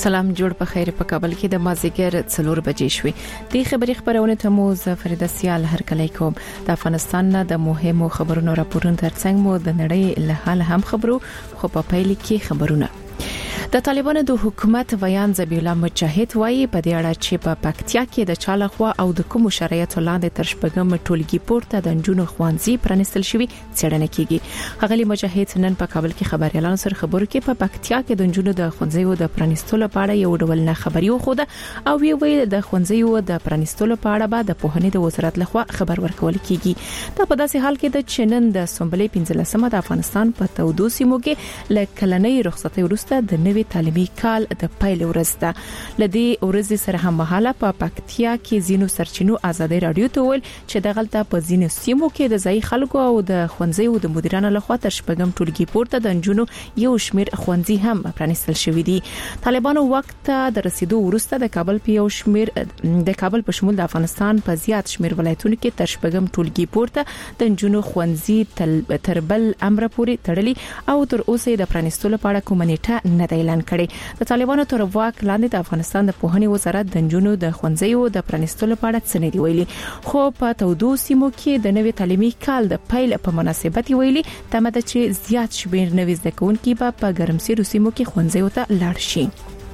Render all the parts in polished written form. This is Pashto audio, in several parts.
سلام جوړ په خیر. په کابل کې د مازیګر 4 بجې شوې. د خبري خبرونه ته مو فرید سیال هرکلی کوم. د افغانستان د مهمو خبرونو راپورونو ترڅنګ مو د نړۍ له حال هم خبرو خو په پیل کې خبرونه. د طالبانو د حکومت ویان ذبیح الله مجاهد وایي په دې اړه چې په پکتیا کې د چالخوا او د کوم شرایطو لاندې تر شپږم ټولګي پورته د جنونو خوانزي پرانستل شوی څېړنه کیږي. غلي مجاهد نن په کابل کې خبريالانو سره خبرو کې په پکتیا کې د جنونو د خوانزيو د پرانستلو په اړه یو ډول نه خبري وخوده او ویل د خوانزيو د پرانستلو په اړه به د پوهنې د وزارت لخوا خبر ورکول کیږي. دا په داسې حال کې د چنن د سنبلې 15مه د افغانستان په تودو سیمو کې لکلنۍ رخصتي وروسته د نوي تعلیمي کال د پیل ورځ ده. لدی ورځ سره هم مهاله په پکتیا کې زینو سرچینو آزادۍ رادیو ته ویل چې دغلته په زینو سیمو کې د ځای خلکو او د خوانزي او د مدیرانو لخوا تر شپږم ټولګي پورته د جنونو یو شمیر خوانزي هم پرانستل شوی دي. طالبانو وخت د رسیدو وروسته د کابل په یو شمیر د کابل په شمول د افغانستان په زیات شمیر ولایتونو کې تر شپږم ټولګي پورته د جنونو خوانزي تر بل امر پورې تړلي او تر اوسه د پرانستلو په اړه کوم نیټه نه دی اعلان کړی. د طالبانو تر واک لاندې د افغانستان د پوهنې وزارت د جنونو د خوانزيو د پرانستلو په اړه څه نه دی ویلي، خو په تودو سیمو کې د نوي تعلیمي کال د پیل په مناسبت ویلي تمه ده چې زیات شمیر نوي زده کوونکي په ګرمسیرو سیمو کې خوانزيو ته لاړ شي.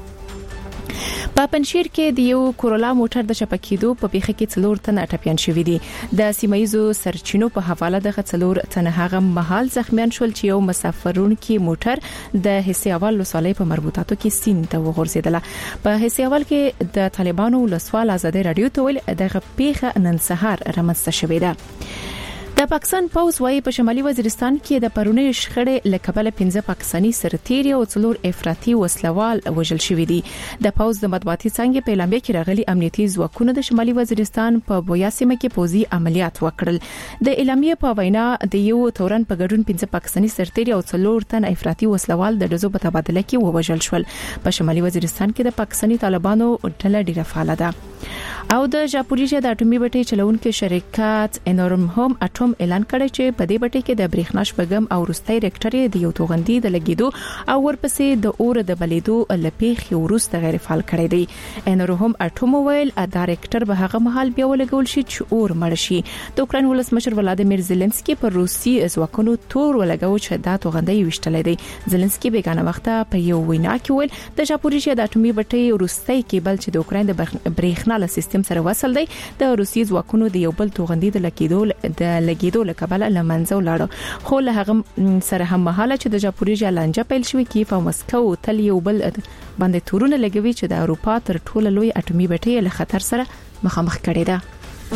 په پنځیر کې د یو کورولا موټر د چپکیدو په پیښه کې 4 تنه ټپيان شوې دي. د سیمایزو سرچینو په حواله د 4 تنه هغه مهال زخمیان شول چې یو مسافرونکي موټر د حصې اول لسالې په مربوطاتو کې سین ته وغورځیدله. په حصې اول کې د طالبانو لسوال آزادۍ رادیو ته ویل دغه پیښه نن سهار رامنځته شوې ده. د پاکستان پوز وايي په شمالي وزیرستان کې د پرونی شخړې لکبل 15 پاکستاني سرتیري او 4 افراطي وسلوال وژل شوې دي. د پوز د مطبوعاتي څنګه په اعلامیه کې راغلي امنیتي ځواکونو د شمالي وزیرستان په بویا سیمه کې پوزي عملیات وکړل. د اعلامیه په وینا د یو تورن په ګډون 15 پاکستاني سرتیري او 4 تن افراطي وسلوال د دزو په تبادله کې ووژل شول. په شمالي وزیرستان کې د پاکستاني طالبانو ډله ډیره فعال ده. او د ژاپوریژیا د اټومي بټۍ چلونکو شرکت انورم هوم اټوم اعلان کړی چې په دې بټۍ کې د برېښنا شپږم او وروستي ریکټر د یو توغندي د لګیدو او ورپسې د اور د بلیدو لپیخ وروسته غیر فعال کړی دی. انورم هوم اټوم ویل دا ریکټر به هغه مهال بیا ولګول شي چې اور مړ شي. د اوکرين ولسمشر ولادیمیر زيلنسکي پر روسي ځواکونو تور ولګاو چې دا توغندي وشتلې دی. زيلنسکي بیگانه وخته په یو وینا کې ویل د ژاپوریژیا د اټومي بټۍ وروستي کېبل چې د اوکرين د برېښنا له سیستم سره وصل دی د روسي ځواکونو د یو بل توغندي د لګیدو لکبل لمنځه ولاړو. خو له هغه سره هم مهاله چې د ژاپوریژیا لانجه پیل شوې کیف او مسکو تل یو بل باندې تورونه لګوي چې د اروپا تر ټولو لوی اټومي بټۍ له خطر سره مخامخ کړي ده.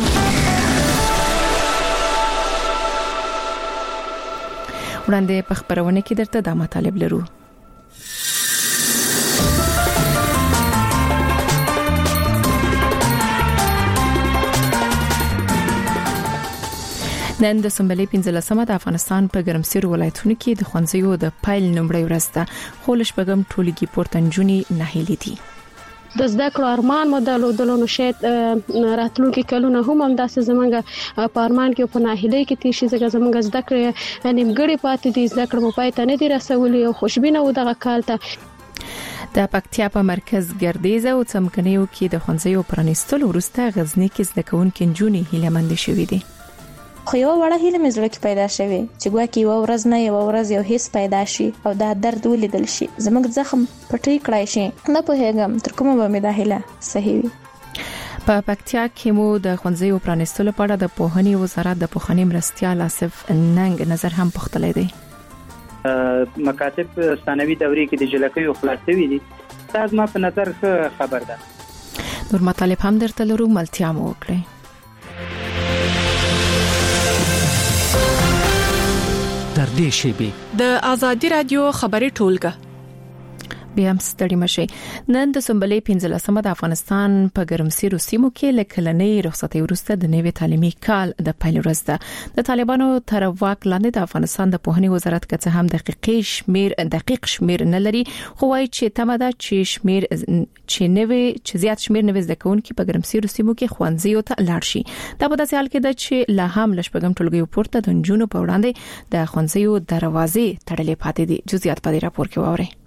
وړاندې په خبرونه کې درته دا مطالب لرو. نن د سنبلې 15مه د افغانستان په ګرمسیرو ولایتونو کې د خوانزيو د پیل نمبر ورځ ده. خو لشپږم ټولګي پورتنجونی نه هېلې دي. د زده کړو ارمان مدلو دلونو شید راتلونکي کلونه هم داسې زمونږ په ارمان کې په ناهیلۍ کې تیشي زمونږ زده کړې نیمګړې پاتې دي. زده کړو په پای ته نه دي رسولي او خوشبینه و دغه کال ته. د پکتیا په مرکز ګردیزه او څمکنیو کې د خوانزيو پرانستلو وروسته غزنی کې زده کوونکي جونی هیلمند شوې دي. خو یو وړه هیله مې زړه کې پیدا شوه چې ګواکې یو ورځ نه یو ورځ یو هیڅ پیدا شي او دا درد ولیدل شي زموږ زخم پټی کړای شي. نه پوهیږم تر کومه به مې دا هیله صحیح وي. په پکتیا کې مو د خوانزيو پرانستلو په اړه د پوهنې وزارت د پوهنې مرستیال آصف ننګ نظر هم پختلې دی. مکاتب ثانوي دورې کې د جلکیو خلاصوي دي. دا ما په نظر خبر ده. نور مطالب هم درته لرو، ملتیا مو وکړئ. در دې شیبه د ازادي رادیو خبري ټولګه بیا هم ستړي مشي. نن د سنبلې 15مه د افغانستان په ګرمسیرو سیمو کې لکلنۍ رخصتي وروسته د نوي تعلیمي کال د پیل ورځ ده. د طالبانو تر واک لاندې د افغانستان د پوهنې وزارت کڅ هم دقیق شمیر نه لري، خو وايي چې تمه ده چې زیات شمیر نوي زده کوونکي په ګرمسیرو سیمو کې خوانزيو ته لاړ شي. دا په داسې حال کې ده چې لا هم لشپږم ټولګي پورته د جنونو په وړاندې د خوانزيو دروازې تړلې پاتې دي. جزئیات په دې راپور کې واورئ.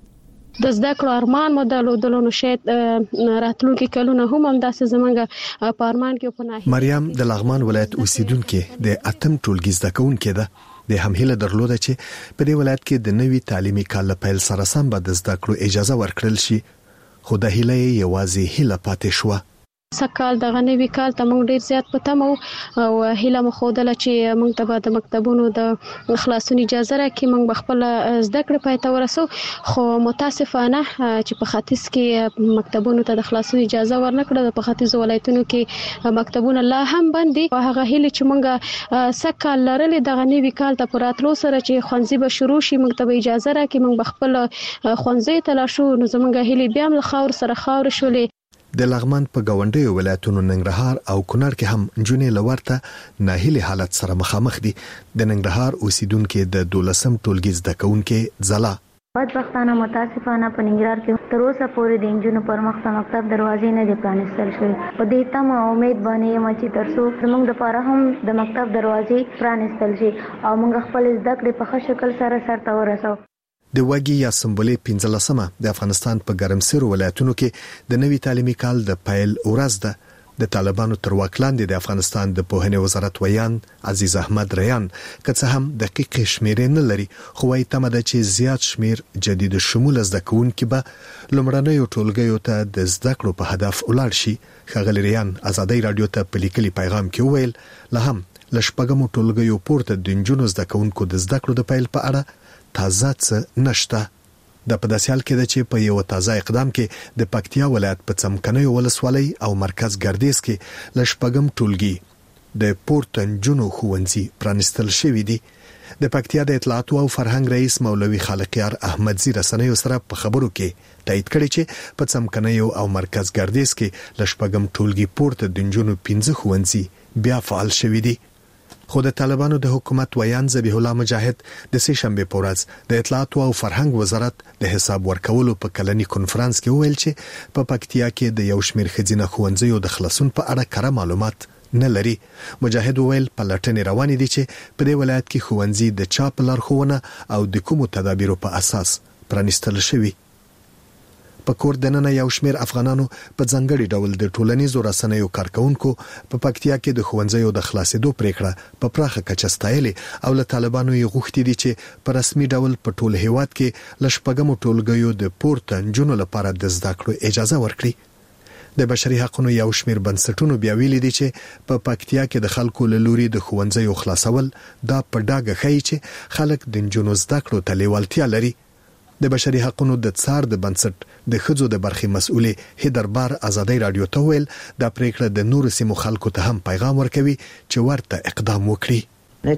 د زده کړو ارمان مو درلودلو نو شاید راتلونکي کلونه هم همداسې زمونږ په ارمان کې په ناهیلي. مریم د لغمان ولایت اوسیدونکې د اتم ټولګي زده کوونکې ده. د همهله درلوده چې په دې ولایت کې د نوي تعلیمي کال په پیل سره سم به د زده کړو اجازه ورکړل شي، خو د هیله یوازې هیله پاتې شوه. سکهال د غنوي کال ته موږ ډیر زیات پته مو او هیله مخودله چې موږ ته به د مکتبونو د خلاصون اجازه راکړي، موږ خپل زده کړې پای ته ورسو. خو متاسفانه چې په ختیځ کې مکتبونو ته د خلاصون اجازه ورنکړه، په ختیځ ولایتونو کې مکتبونه لا هم بند دي. هغه هیله چې موږ سکهال لرلې د غنوي کال ته پراتلو سره چې ښوونځي به شروع شي، موږ ته به اجازه راکړي، موږ خپل ښوونځي ته لاړ شو. نو زموږ هیله بیا هم خاور سره خاور شولې. د لغمان په گاونډیو ولایتونو ننګرهار او کونړ کې هم جنې لورته ناهیلي حالت سره مخامخ دي. د ننګرهار اوسیدونکو د 12م ټولګي زده کوونکو ځلا بدبختانه متاسفانه په ننګرهار کې تر اوسه پورې د انجونو پر مخ ته مکتب دروازې نه دي پرانیستل شوې. په دې تمه امید باندې یم چې ترڅو زموږ لپاره هم د مکتب دروازې پرانیستل شي او موږ خپل زده کړې په ښه شکل سره سرته ورسوو. د وګي یا سمبولې 15مه د افغانستان په ګرمسیر ولایتونو کې د نوي تعلیمي کال د پیل ورځ ده. د طالبانو تر واک لاندې د افغانستان د پوهنې وزارت ویان عزیز احمد ریان که څه هم دقیق شمیرې نه لري، خو وايي تمه ده چې زیات شمیر جدید شمول زده کوونکي به لومړنیو ټولګیو ته د زده کړو په هدف ولاړ شي. ښاغلی ریان ازادي رادیو ته په لیکلي پیغام کې وویل لا هم لشپږمو ټولګیو پورته د نجونو زده کوونکو د زده کړو د پیل په اړه تازه څه نشته. د پداسیال کې د چې په یو تازه اقدام کې د پکتیا ولایت په څمکنیو ولسوالۍ او مرکز ګردیز کې لشپږم ټولګي د پورته نجونو ښوونځي پرانیستل شوی دی. د پکتیا د اطلاعات او فرهنګ رئیس مولوي خالقیار احمدزی رسنیو سره په خبرو کې تایید کړی چې په څمکنیو او مرکز ګردیز کې لشپږم ټولګي پورته د نجونو 15 ښوونځي بیا فعال شوی دی. خو د طالبانو د حکومت ویان ذبیح الله مجاهد د سه شنبه په ورځ د اطلاعات او فرهنګ وزارت د حساب ورکولو په کلنی کنفرانس کې وویل چې په پکتیا کې د یو شمېر خزینه ښوونځیو د خلاصون په اړه کره معلومات نه لري. مجاهد وویل په لټنې روان دي چې په دې ولایت کې ښوونځي د چا په لارښوونه او د کومو تدابیرو په اساس پرانیستل شوي. په کور دننه یو شمېر افغانانو په ځانګړي ډول د ټولنیزو رسنیو کارکونکو په پکتیا کې د ښوونځیو د خلاصېدو پریکړه په پراخه کچه ستایلې او له طالبانو یې غوښتي دي چې په رسمي ډول په ټول هیواد کې لشپږمو ټولګیو د پورته نجونو لپاره د زده کړو اجازه ورکړي. د بشري حقوقو یو شمېر بنسټونو بیا ویلي دي چې په پکتیا کې د خلکو له لوري د ښوونځیو خلاصول دا په ډاګه ښیي چې خلک د نجونو زده کړو ته لیوالتیا لري. د بشري حقوقو د څار د بنسټ د خځو د برخې مسؤلې هیدربار ازادي رادیو ته ویل دا پریکړه د نور سیمو خلکو ته هم پیغام ورکوي چې ورته اقدام وکړي. د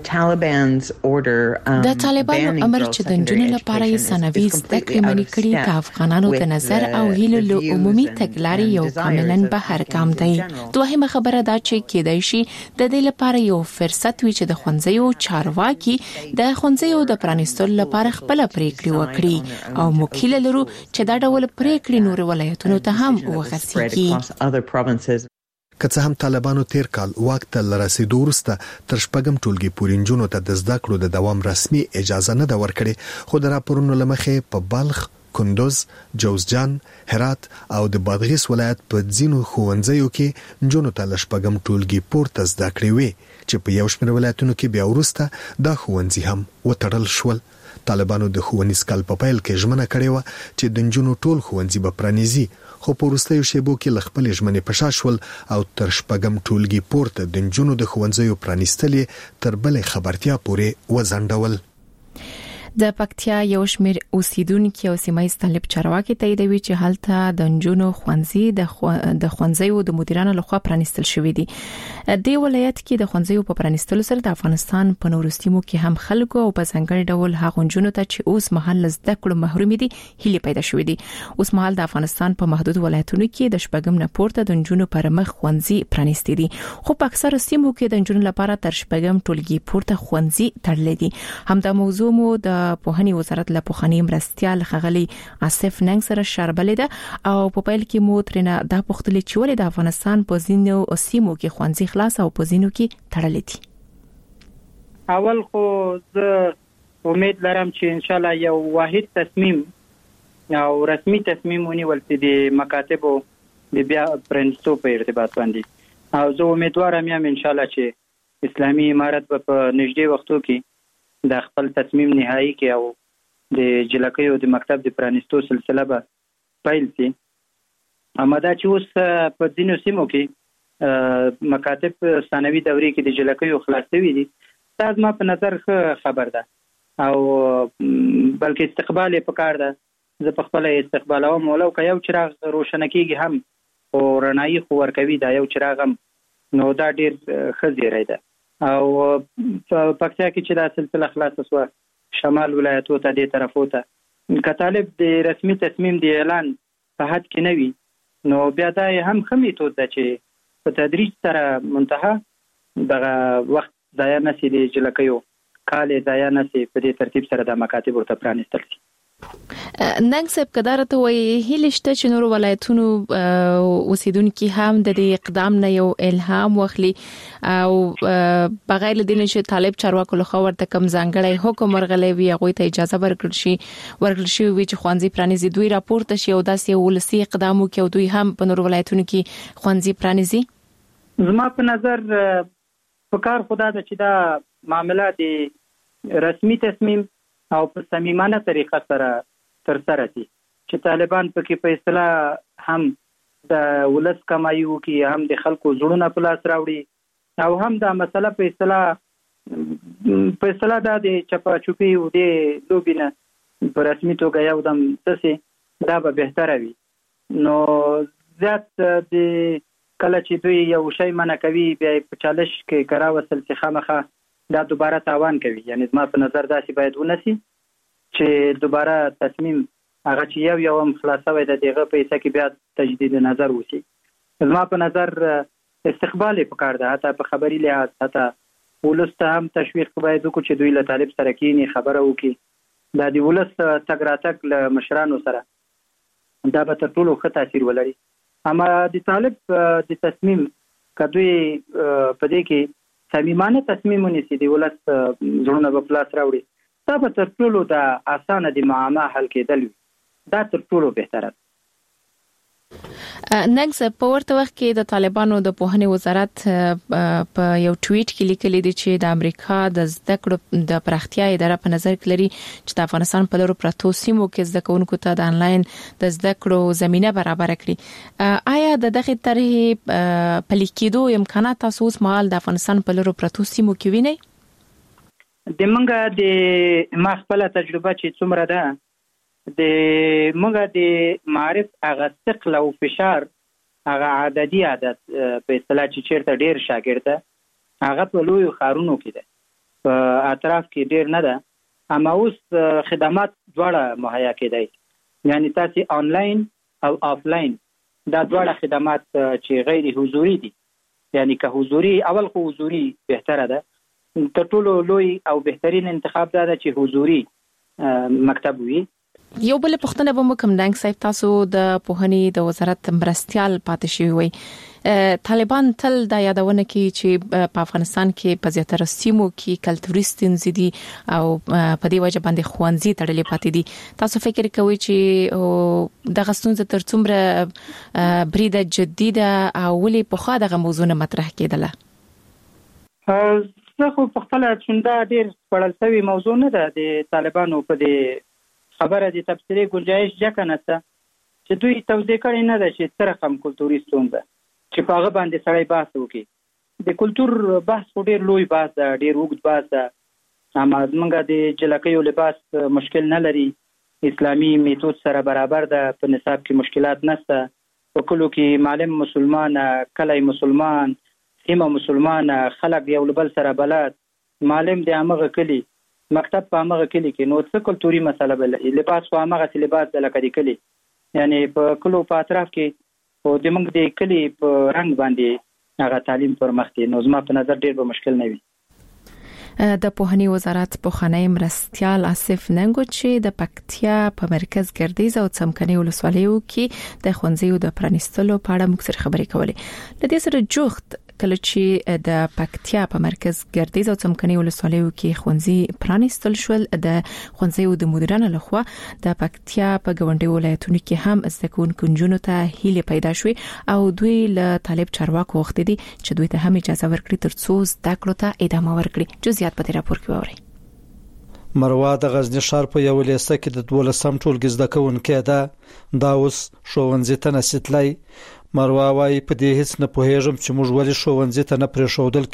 طالبانو امر چې د نجونو لپاره یې ثانوي زده کړې منې کړي د افغانانو د نظر او هیلو له عمومي تګلارې یو کاملاً بهر ګام دی. دوهمه خبره دا چې کېدای شي د دې لپاره یو فرصت وي چې د ښوونځیو چارواکي د ښوونځیو د پرانیستلو لپاره خپل پریکړې وکړي او موږ هیله لرو چې دا ډول پریکړې نور ولایتونو ته هم وغځيږي. که څه هم طالبانو تیر کال واک ته لرسېدو وروسته تر شپږم ټولګي پورې نجونو ته د زده کړو د دوام رسمي اجازه نه ده ورکړې، خو د راپورونو له مخې په بلخ، کندوز، جوزجان، هرات او د بادغیس ولایت په ځینو ښوونځیو کې نجونو ته له شپږم ټولګي پورته زده کړې وي چې په یو شمېر ولایتونو کې بیا وروسته دا ښوونځي هم وتړل شول. طالبانو د ښوونیز کال په پیل کې ژمنه کړې و چې د نجونو ټول ښوونځي به پرانیزي، خو په وروستیو شیبو کې له خپلې ژمنې په شا شول او تر شپږم ټولګي پورته د نجونو د ښوونځیو پرانیستل تر بلې خبرتیا پورې وځنډول. د پکتیا یو شمېر اوسیدونکو او سیمایي طالب چارواکي تاییدوي چې هلته د نجونو ښوونځي د ښوونځیو د مدیرانو لخوا پرانیستل شوې دي. د ولایت کې د ښوونځیو په پرانیستلو سره د افغانستان په نورو سیمو کې هم خلکو او په ځانګړي ډول هغو نجونو ته چې اوس مهال زده کړو محروم دي هیله پیدا شوې دي. اوس مهال د افغانستان په محدود ولایتونو کې د شپږم نه پورته د نجونو پر مخ ښوونځي پرانیستي دي، خو په اکثره سیمو کې د نجونو لپاره تر شپږم ټولګي پورته ښوونځي تړلي دي. همدا موضوع مو د پوهنې وزارت له پوهنې مرستيال خغلی آصف ننګ سره شربلې ده او په پیل کې مو ترنه دا پوښتنه چې ولې د افغانستان په ځینو سیمو کې ښوونځي خلاص او په ځینو کې تړلې دي. اول خو زه امید لرم چې ان شاء الله یو واحد تصمیم او رسمي تصمیم ونیول چې د مکاتبو د بیا پرنسپو په ارتباط باندې او زه امیدوارم یم ان شاء الله چې اسلامي امارت په نږدې وختو کې د خپل تصمیم نهایی کې او د جلکیو د مکتب د پرانستو سلسله به پیل شي. امدا چې اوس په ځینو سیمو کې مکاتب ثانوي دورې کې د جلکیو خلاص شوي دي، دا زما په نظر ښه خبر ده او بلکې استقبال یې پکار ده. زه په خپل استقبالوم ولو که یو چراغ روشنه کیږي هم او رڼایي خو ورکوي دا یو چراغ هم، نو دا ډیر ښه زیری ده. او په پکتیا کې چې دا سلسله خلاصه شوه شمال ولایتو ته دې طرفو ته که طالب د رسمي تصمیم د اعلان په حد کې نه وي نو بیا دا هم ښه میتود ده چې په تدریج سره منتها دغه وخت ضایع نشي، د جلکیو کال ضایع نشي، په دې ترتیب سره د مکاتب ورته پرانستل شي. ننګ صاحب کدارت وای هیلشته چې نور ولایتونو اوسیدونکو هم د دې اقدام نه یو الهام واخلي او بغیر د دې چې طالب چارواکو له خوا ورته کم ځانګړی حکم ورغلی وي هغه ته اجازه ورکړل شي چې خوانزي پرانیزي دوی راپورته شي او داسې ولسی اقدام وکړي او دوی هم په نور ولایتونو کې خوانزي پرانیزي. زما په نظر په کار خدا د چې دا معاملې د رسمي تصمیم او په صمیمانه طریقه سره تر سره دي چې طالبان پکې په اصطلاح هم د ولس کمایي وکي، هم د خلکو زړونه په لاس راوړي او هم دا مسله په اصطلاح د چپا چوپي او د لوبینه په رسمي توګه یو دم څه دا به بهتره وي. نو زیات د کله چې دوی یو شی منع کوي بیا په چالش کې کرا وصل چې خامخه دا دوباره تاوان کوي. یعنی زما په نظر داسې باید ونسی چې دوباره تصمیم هغه چې یو هم خلاصوي د دغه په حصہ کې بیا تجدید نظر وشي. زما په نظر استقبال په کار ده، حتی په خبري لحاظ حتی ولست هم تشویق باید وکړي چې دوی له طالب سره کینی خبره وکړي، دا د ولست تګ راتګ له مشرانو سره دا به تر ټولو ښه تاثیر ولري. اما د طالب د تصمیم کدوې په دې کې صمیمانه تصمیم ونیسي د ولست زړونه په پلاس راوړي، دا به تر ټولو د اسانه د معما حل کېدل وي، دا تر ټولو بهتره. ننګ صاحب په ورته وخت کې د طالبانو د پوهنې وزارت په یو ټویټ کې لیکلي دي چې د امریکا د زده کړو د پراختیا اداره په نظر کې لري چې د افغانستان په لورو پرتو سیمو کې زده کوونکو ته د انلاین د زده کړو زمينه برابر کړي. آیا د دغه طرحې پلي کېدو امکانات تاسو اوس مهال د افغانستان په لورو پرتو سیمو کې وینئ؟ د منګه د ما خپل تجربه چې څومره ده د موږ د معرف هغه ثقل او فشار هغه عددي عادت په اصطلاح چې چیرته ډیر شاګرد هغه په لوی خارونو کې ده، په اطراف کې ډیر نه ده. اما اوس خدمات دواړه مهیا کېدای، یعنی تاسو آنلاین او آفلاین دا دواړه خدمات چې غیر حضوري دي، یعنی که حضوري اول خو حضوري بهتره ده، تر ټولو لوی او بهترین انتخاب دا ده چې حضوري مکتب وي. یو بل پښتنه به مکم دنګ صاحب تاسو د پوهنې د وزارت مرستيال پاتې شوی وي. طالبان تل دا یادونه کوي چې په افغانستان کې په زیاتره سیمو کې کلتوري ستونزې دي او په دې وجه باندې خوانزي تړلې پاتې دي. تاسو فکر کوئ چې دغه ستونزه تر څومره بریده جديده او ولې په خا دغه موضوع مطرح کېدله؟ زه خو په خپل چنده ډیر پړل شوی موضوع نه ده د طالبانو په دې خبره د تفسیری گنجائش ځکه نشته چې دوی توضیح کړي نه ده چې څه رقم کلتوري ستونزه چې په هغه باندې سړی بحث وکړي. د کلتور بحث خو ډیر لوی بحث ده، ډیر اوږد بحث ده. اما موږ د جلکیو لباس مشکل نه لري، اسلامي میتود سره برابر ده، په نصاب کې مشکلات نشته، په کلو کې معلم مسلمان، کلی مسلمان، سیمه مسلمان، خلک یو بل سره بلد، معلم د هغه کلی مکتب په هغه کلی کې، نو څه کلتوري مسله بل لباس خو هغه لباس د لکه د کلی، یعنی په کلو په اطراف کې او د موږ د کلی په رنگ باندې هغه تعلیم پر مخ دی، نو زما په نظر ډیر به مشکل نه وي. د پوهنې وزارت پوهنې مرستيال آصف ننګو چې د پکتیا په مرکز ګردیز او څمکني ولسوالیو کې د خوندزیو د پرانستلو په اړه موږ سره خبرې کولې. د دې سره جوخت کله چې د پکتیا په مرکز ګردیز او څمکني ولسوالیو کې ښوونځي پرانیستل شول. د ښوونځیو د مدیرانو لخوا د پکتیا په ګوندي ولایتونو کې هم زده کوونکو نجونو ته هیله پیدا شوې او دوی له طالب چارواکو وغوښتي چې دوی ته هم اجازه ورکړي ترڅو زده کړو ته ادامه ورکړي. جزئیات په دې راپور کې ووري. مروه د غزنی ښار په یو لیسه کې د 12 ټولګي زده کوونکې ده. دا اوس ښوونځي ته نسیتلای. مروه وايي په دې هیڅ نه پوهېږم چې موږ ولې ښوونځي ته نه پرېښودل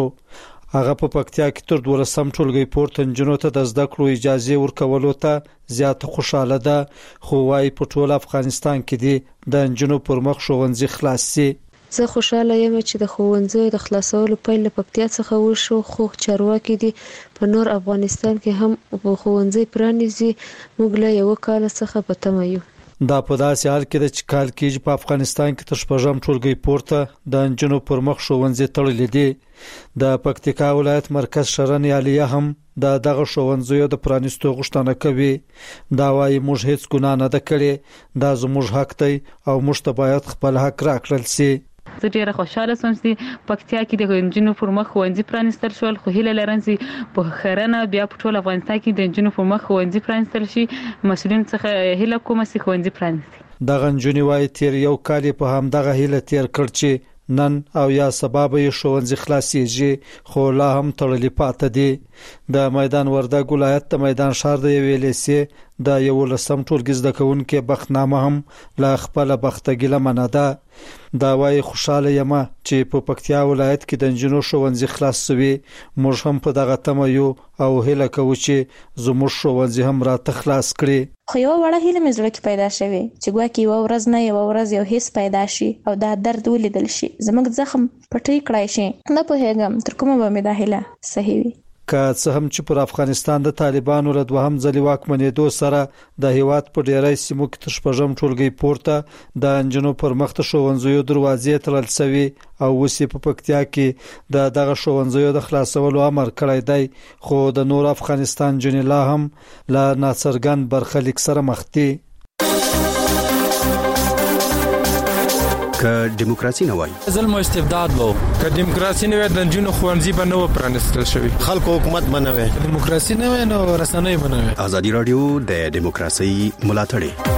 کېږو. هغه په پکتیا کې تر 12 ټولګي پورته نجونو ته د زده کړو اجازه ورکولو ته زیات خوشاله ده. خو وايي په ټول افغانستان کې دي د نجونو پر مخ ښوونځي خلاص شي. زه خوشاله یم چې د ښوونځیو د خلاصولو پیل په پکتیا څخه وشو، خو چارواکي دي په نور افغانستان کې هم ښوونځي پرانیزي. موږ له یو کال څخه په تمه یو. دا په داسې حال کې د چکال کې په افغانستان کې تر شپږم ټولګي پورته د انجنونو پر مخ ښوونځي تړلې دي. د پکتیکا ولایت مرکز شرن عالیه هم د دغه ښوونځیو د پرانیستو غوښتنه کوي. دا وايي موږ هیڅ ګناه نه ده کړې، دا زموږ حق دی او موږ ته باید خپل حق راکړل شي. زه ډیره خوشاله سوم چې پکتیا کې د انجنونو پر مخ ښوونځي پرانیستل شول، خو هیله لرم چې په خیرنه بیا په ټول افغانستان کې د انجنونو پر مخ ښوونځي پرانیستل شي. مسؤلین څخه هیله کوم چې ښوونځي پرانیستي. دغه انجنونی وايي تیر یو کال په هم دغه هیله تیر کړ چې نن او یا سبب یې ښوونځي خلاصيږي، خو لا هم تړلې پاتې دي. د میدان وردګ ولایت د میدان ښار د یوې لیسې د 11 ټولګي زده کوونکو بختنامه هم لا خپل بختګله مناده. دا وايي خوشاله یم چې په پکتیا ولایت کې د انجنونو ښوونځي خلاص شوي. موږ هم په دغه تمه یو او هیله کوو چې زموږ ښوونځي هم راته خلاص کړي. خو یو وړه هیله مې زړه کې پیدا شوه چې ګواکې یو ورځ نه یو ورځ یو هیڅ پیدا شي او دا درد ولیدل شي، زموږ زخم پټي کړای شي. نه پوهېږم تر کومه به مې دا هیله صحیح وي. که څه هم چې پر افغانستان د طالبانو له دوهم ځلې واکمنېدو سره د هیواد په ډیری سیمو کې تر شپږم ټولګي پورته د انجنونو پر مخ ته ښوونځیو دروازې تړل شوي او اوس په پکتیا کې د دغه ښوونځیو د خلاصولو امر کړی دی. خو د نور افغانستان جنې لا هم له ناڅرګند برخلیک سره مخ دي. که دیموکراسي نه وای ظلم او استبداد وو، که دیموکراسي نه وای د جنونو خوانځي به نه پرانستل شوی، خلکو حکومت بنوي، دیموکراسي نه وای نو رسنۍ بنوي. ازادي رادیو د دیموکراسي ملاتړ.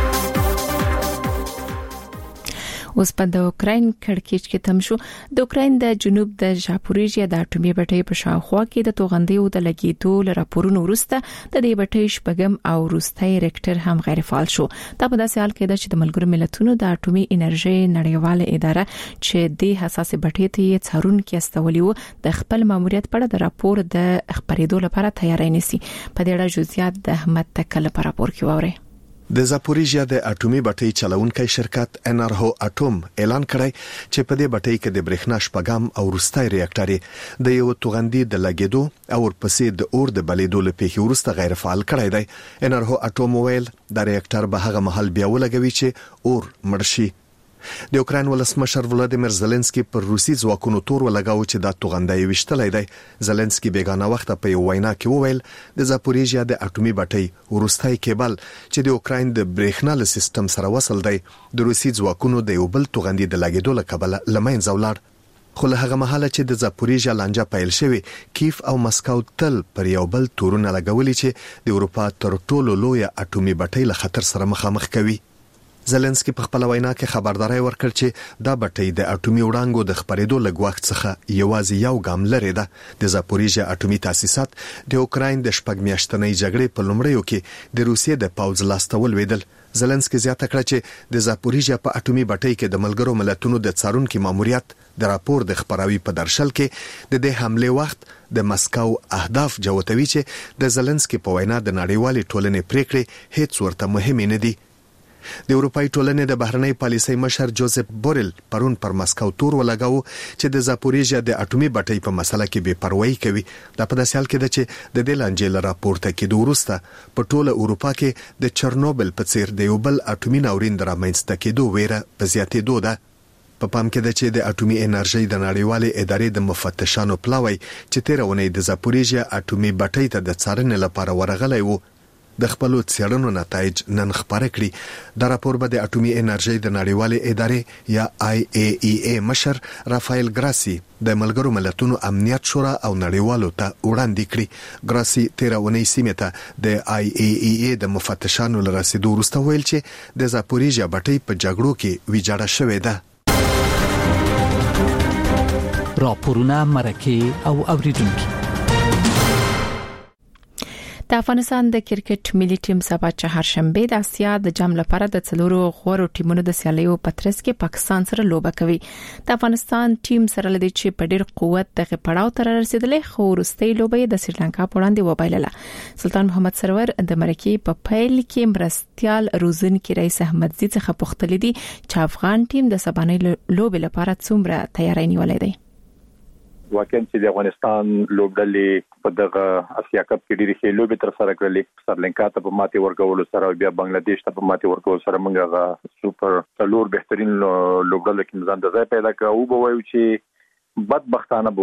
اوس په د اوکراین کړکېچ کې تم شو. د اوکراین د جنوب د ژاپوریژیا د اټومي بټۍ په شاوخوا کې د توغندیو د لګیدو لپاره وروسته د دې بټۍ شپږم او وروستي ریکټر هم غیر فعال شو. دا په داسې حال کې ده چې د ملګرو ملتونو د اټومي انرژي نړیواله اداره چې د حساس بټۍ ته څارونکو استولي وو د خپل ماموریت په اړه د راپور د خبرېدو لپاره تیاری نیسي. په دې اړه جزئیات د احمد تکل په راپور کې ووري. د زاپوریژیا د اټومي بټۍ چلونکي شرکت انرهو اټوم اعلان کړی چې په دې بټۍ کې د برېښنا شپږم او وروستي ریاکټر د یو توغندي د لګیدو او ورپسې د اور د بلیدو لپاره وروسته غیر فعال کړی دی. انرهو اټوم ویل د ریاکټر به هغه محل بیا ولګوي چې اور مرشي. د اوکراین ولسمشر ولادیمیر زيلنسکي پر روسي ځواکونو تور ولګاو چې دا توغندي وشتلای دی. زيلنسکي بیگانه وخت په یو وینا کې وویل د زاپوریژیا د اټومي بټۍ وروستي کېبل چې د اوکراین د برېښنا سیستم سره وصل دی د روسي ځواکونو د یو بل توغندي د لګیدو لکبل لمنځه ولاړ. خو له هغه مهاله چې د زاپوریژیا لانجه پیل شوی، کیف او مسکو تل پر یو بل تورونه لګولي چې د اروپا تر ټولو لوی اټومي بټۍ له خطر سره مخامخ کوي. زيلنسکي په خپل وینا کې خبرداري ورکړ چې دا بټۍ د اټومي وړانګو د خبرېدو لګوخت څخه یوازې یو ګام لري ده. د زاپوریژیا اټومي تاسیسات د اوکراین د شپږ میاشتنۍ جګړې په لومړیو کې د روسیې د پاوځ لاستول ویدل. زيلنسکي زیاته کړه چې د زاپوریژیا په اټومي بټۍ کې د ملګرو ملتونو د څارونکو ماموریت د راپور د خبراوي په درشل کې د دې حمله وخت د مسکو اهداف جوتوي چې د زيلنسکي په وینا د نړیوالې ټولنې پریکړې هیڅ ورته مهمه نه دي. د اروپای ټولنې د بهرنۍ پالیسۍ مشر جوزف بورل پرون پر مسکو تور ولګاو چې د زاپوریژیا د اټومي بټۍ په مسله کې بے پروايي کوي. دا په داسې حال کې ده چې د دلانجل راپورته کېدو وروسته په ټوله اروپا کې د چرنوبل په څیر د یو بل اټومي ناورین درامنځته کېدو ویره په زیاتېدو ده. په پام کې ده چې د اټومي انرژي د نړیوالې ادارې د مفتشانو پلاوی چې تیرونه د زاپوریژیا اټومي بټۍ ته د څارنې لپاره ورغلی وو د خپل څېړنو نتایج نن خبره کړي. دا راپور به د اټومي انرژي د نړیوالې ادارې یا IAEA مشر رافایل ګراسي د ملګرو ملتونو امنیت شورا او نړیوالو ته وړاندې کړي. ګراسي 13 اونۍ سیمه ته د IAEA د مفتشانو لرسیدو وروسته ویل چې د زاپوریژیا بټۍ په جګړو کې ویجاړه شوې ده. راپورونه مرکه او اوریدونکو. د افغانستان د کرکټ ملي ټیم سبا چهارشنبه د اسیا د جام لپاره د څلورو غوړو ټیمونو د سیالیو په ترڅ کې پاکستان سره لوبه کوي. د افغانستان ټیم سره لدی چې په ډیر قوت دغه پړاو تر رسیدلې خو وروستۍ لوبه د سریلانکا په وړاندې وبایلله. سلطان محمد سرور د مرکې په پیل کې مرستيال روزنکي رئیس احمدزي څخه پوښتنه دي چې افغان ټیم د سبانۍ لوبې لپاره څومره تیاری نیولې ده. واقعا چې د افغانستان لوبډلې په دغه اسیا کپ کې ډېری ښه لوبې تر سره کړلې. سریلانکا ته په ماتې ورکولو سره بیا بنگلاديش ته په ماتې ورکولو سره موږ سوپر څلور بهترین لوبډلې کې ځان د ځای پیدا کړو. او به وایو چې بدبختانه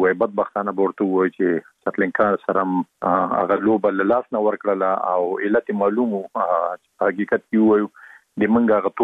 ورته وایي چې سریلانکا سره هغه لوبه له لاس نه ورکړله او علت معلومو حقیقت کې وایو د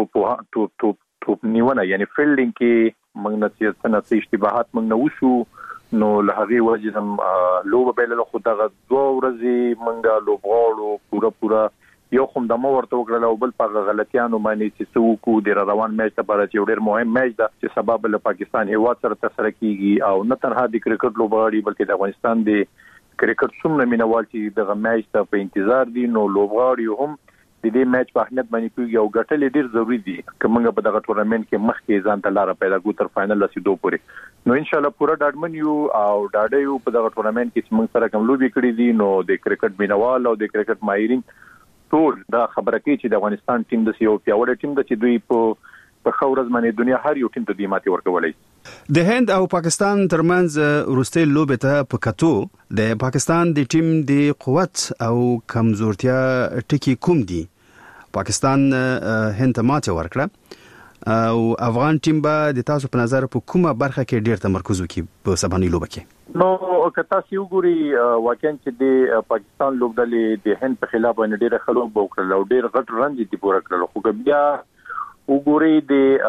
موږ توپ نیونه یعنی فیلډینګ کې موږ نه څه اشتباهات موږ نه وشو نو له هغه وجه هم لوبه بیل خو دغه 2 ورځې موږ لوبغاړو پورا یو کوم د مو ورته وکړل او بل په غلطیانو باندې چې څوک د روان میچ لپاره چې ډېر مهم میچ ده چې سبب له پاکستان هیواد سره تسره کیږي او نه تنها د کرکټ لوبغاړي بلکې د افغانستان د کرکټ څومره مینوال چې دغه میچ ته په انتظار دي نو لوبغاړي هم د دې میچ په اهمیت باندې کوي او ګټل ډیر ضروری دي کومه په دغه ټورنمنت کې مخکې ځان ته لار پیدا کو تر فائنل رسیدو پورې نو ان شاء الله پورا ډاډمن یو او ډاډه یو په دغه ټورنمنت کې چې موږ سره کوم لوبي کړې دي نو د کرکټ مینوال او د کرکټ ماهرین ټول دا خبره کوي چې د افغانستان ټیم د سیو پیاوړی ټیم د چې دوی په خورز باندې دنیا هر یو ټیم ته دی ماتي ورکولای د هند او پاکستان ترمنځ وروستي لوبه ته په کتو د پاکستان د ټیم د قوت او کمزورتیا ټکی کوم دي پاکستان هند ته ماته ورکړه او افغان ټیم به د تاسو په نظر په کومه برخه کې ډیر تمرکز وکړي په سبانۍ لوبه کې نو کتا سی وګوري واقعا چې د پاکستان لوبډلې د هند په خلاف باندې ډیر خلک وکړل او ډیر غټ رنج دي پوره کړل خو بیا وګوري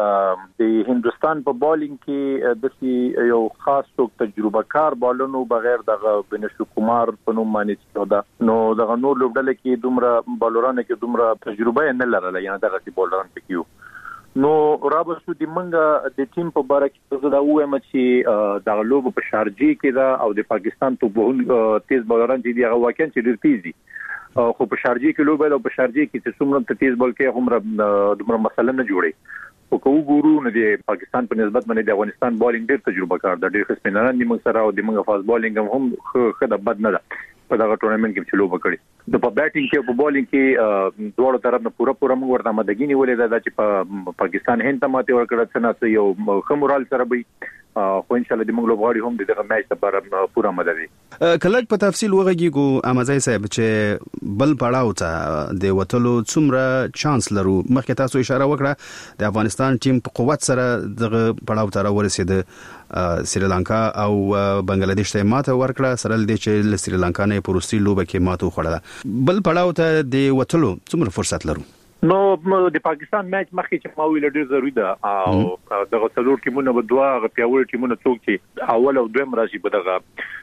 د هندستان په بالینګ کې د یو خاص څوک تجربه کار بالونو بغیر د بنشو کومار په نوم باندې دا نو د نور لوبډلې کې دومره بالورانه کې دومره تجربه نه لرله یعنی دغه ټي بالران پکيو نو رابطه د منګه د ټیم په باره کې زه دا وایم چې د لوب په شارجي کې دا او د پاکستان په تیز بالران دي هغه واقعا چې ډیر تیز دي خو په شارجي کې لوب او په شارجي کې چې څومره تیز بال کې هم دومره مسله نه جوړي او کو ګورو نه د پاکستان په نسبت باندې د افغانستان بالینګ ډیر تجربه کار د ډیر خصمنان دي موږ سره او د موږ فاز بالینګ هم خده بد نه ده په دغه ټورنمنت کې چې لوب کړي د په بیټینګ کې په بالینګ کې دوه طرف نه پورا موږ ورته مدګینی ولې دا چې په پاکستان هند ته ماته ورکړل څنګه یو خمورال سره به خو ان شاء الله د موږ لوبغاړي هم دغه میچ لپاره پورا مدد دي کله په تفصیل وغږیږو امازای صاحب چې بل پړاو ته د وټلو څومره چانس لرو مخکې تاسو اشاره وکړه د افغانستان ټیم په قوت سره دغه پړاو ته ورسید سریلانکا او بنگلاديش ته ماته ورکړه سره د چې سریلانکا نه پروستي لوبه کې ماته وخړه بل پړاو ته د وټلو څومره فرصت لرو نو د پاکستان میچ مخکې چې ما ویل ډیر ضروری ده او دغه څلور ټیمونه به دوه پیاوړي ټیمونه څوک چې اول او دویم راشي په دغه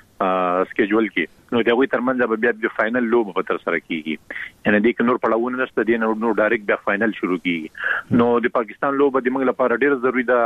سکیجول کې نو دغه ترمنځ به بیا د فائنل لوب په تر سره کیږي یعنی د نور پړاوونه نشته دي نو ډایرکټ بیا فائنل شروع کیږي نو د پاکستان لوب د موږ لپاره ډیر ضروری ده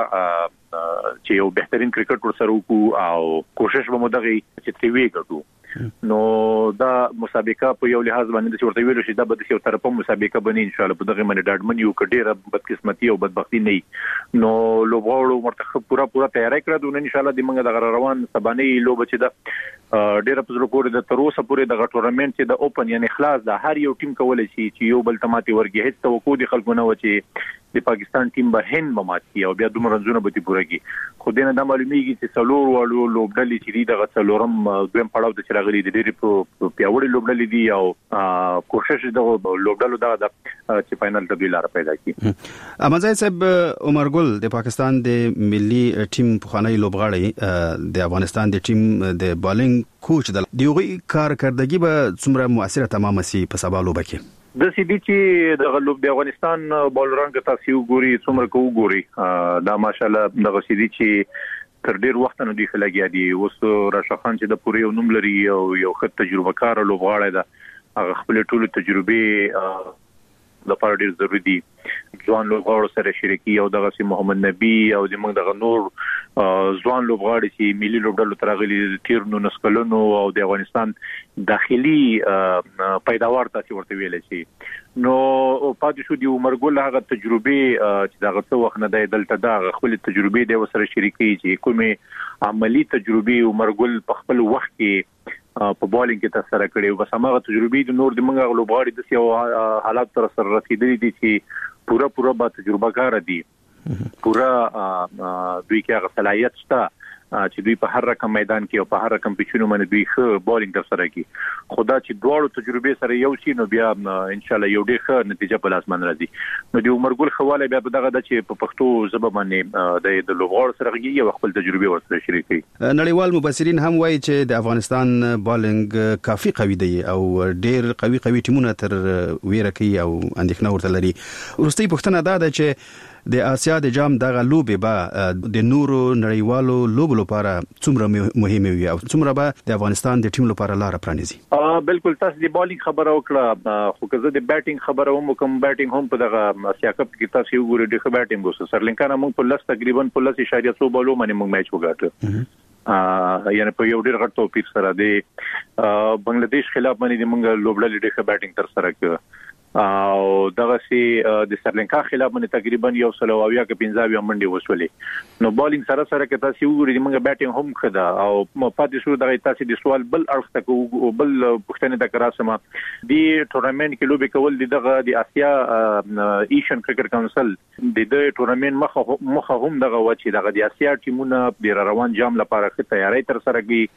چې یو بهترین کرکټ ور سره وکړو او کوشش به مو دغه چې تیوي کړو نو دا مسابقه په یو لحاظ باندې چې ورته ویل شي دا به د یو طرفه مسابقه بني ان شاء الله په دغه باندې ډاډمن یو کډیره بدقسمتي او بدبختی نه نو لوبغاړو مرتخب پورا تیاری کړو نو ان شاء الله د موږ د روان سبانې لوب چې دا ډیره په زړه پورې د تروسه پورې د ټورنمنت چې د اوپن یعنی خلاص د هر یو ټیم کولای شي چې یو بل تماتي ورګي هیڅ توقع دي خلکو نه و چې د پاکستان ټیم به هند مماتي او بیا دومره رنزونه به پوره کی خو دینه د معلومیږي چې څلور والو لوبډلې چې دغه څلورم دویم پړاو د چراغلي د ډېری پیاوړي لوبډلې دي او کوشش د لوبډلو د چې فائنل ته لار پیدا کړي. امازای صاحب عمر ګل د پاکستان د ملي ټیم پخوانی لوبغاړی د افغانستان د ټیم د بالینګ کوچ د دیوغي کارکردګي به څومره موثره تمامه سي په سبا لوبه کې د سیدی چې د غلوب د افغانستان بالران که تاسو وګوري څومره کو وګوري دا ماشاءالله د سیدی چې تر ډیر وخت نه دی خلګیا دي اوس راشد خان چې د پوری نوم لري او یو خط تجربه کار لوبغاړی ده هغه خپل ټول تجربه د پاره ډیر ضروری دي ځوان لوبغاړو سره شریکي او دغه سي محمد نبی او د موږ دغه نور ځوان لوبغاړي چې ملي لوبډلو ترغلي تیر نو نسکلونو او د افغانستان داخلي پیداوار تاسو ورته ویل شي نو پاتې شو دی عمر ګل هغه تجربه چې دغه څو وخت نه دی دلته دا خپل تجربه دی وسره شریکي چې کومه عملی تجربه عمر ګل په خپل وخت کې په بالینګ کې تاسو سره کړی او بس هغه تجربه د نور د منګه لوبغاړي د سیو حالات تر سره رسیدلي دي چې پورا با تجربه کار دي پورا دوی کې هغه صلاحیت شته چې دوی په هر رقم میدان کې او په هر رقم پچونو باندې دوی ښه بالینګ تر سره کوي خدا چې دواړو تجربه سره یو شي نو بیا ان شاء الله یو ډېر ښه نتیجه په لاس باندې راځي نو د عمر ګل خواله بیا دغه د چې په پښتو ژبه باندې د لوبغاړو سره یو خپل تجربه ورسره شریکي نړیوال مبصرین هم وایي چې د افغانستان بالینګ کافي قوي دی او ډېر قوي ټیمونه تر ویره کوي او اندېښنه ورته لري ورستۍ پښتنه دا ده چې د آسیا د جام دغه لوبې به د نورو نړیوالو لوبو لپاره څومره مهمه وي او څومره به د افغانستان د ټیم لپاره لار پرانیزي بالکل تاسو د بالینګ خبره وکړه خو که زه د بیټینګ خبره کوم بیټینګ هم په دغه آسیا کپ کې تاسو وګورئ د بیټینګ وسه سرلنکا نه موږ په لاس تقریبا په 10.2 بالو باندې موږ میچ وګاټو یعنی په یو ډیر غټ توپیر سره د بنگلاديش خلاف باندې موږ لوبډلې د بیټینګ تر سره کړ او دغه سي د سرلنکا خلاف باندې تقریبا 100 کې 15 منډي وسولې نو بالینګ سره سره کې تاسو وګورئ موږ بیټینګ هم خدا او پاتې شو دغه تاسو د سوال بل اړخ ته بل پښتنه د کراسمه دی ټورنمنت کې لوبې کول دغه د آسیا ایشین کرکټ کونسل د ټورنمنت مخه هم دغه وچی دغه د آسیا ټیمونه د روان جام لپاره ښه تیاری تر سره کوي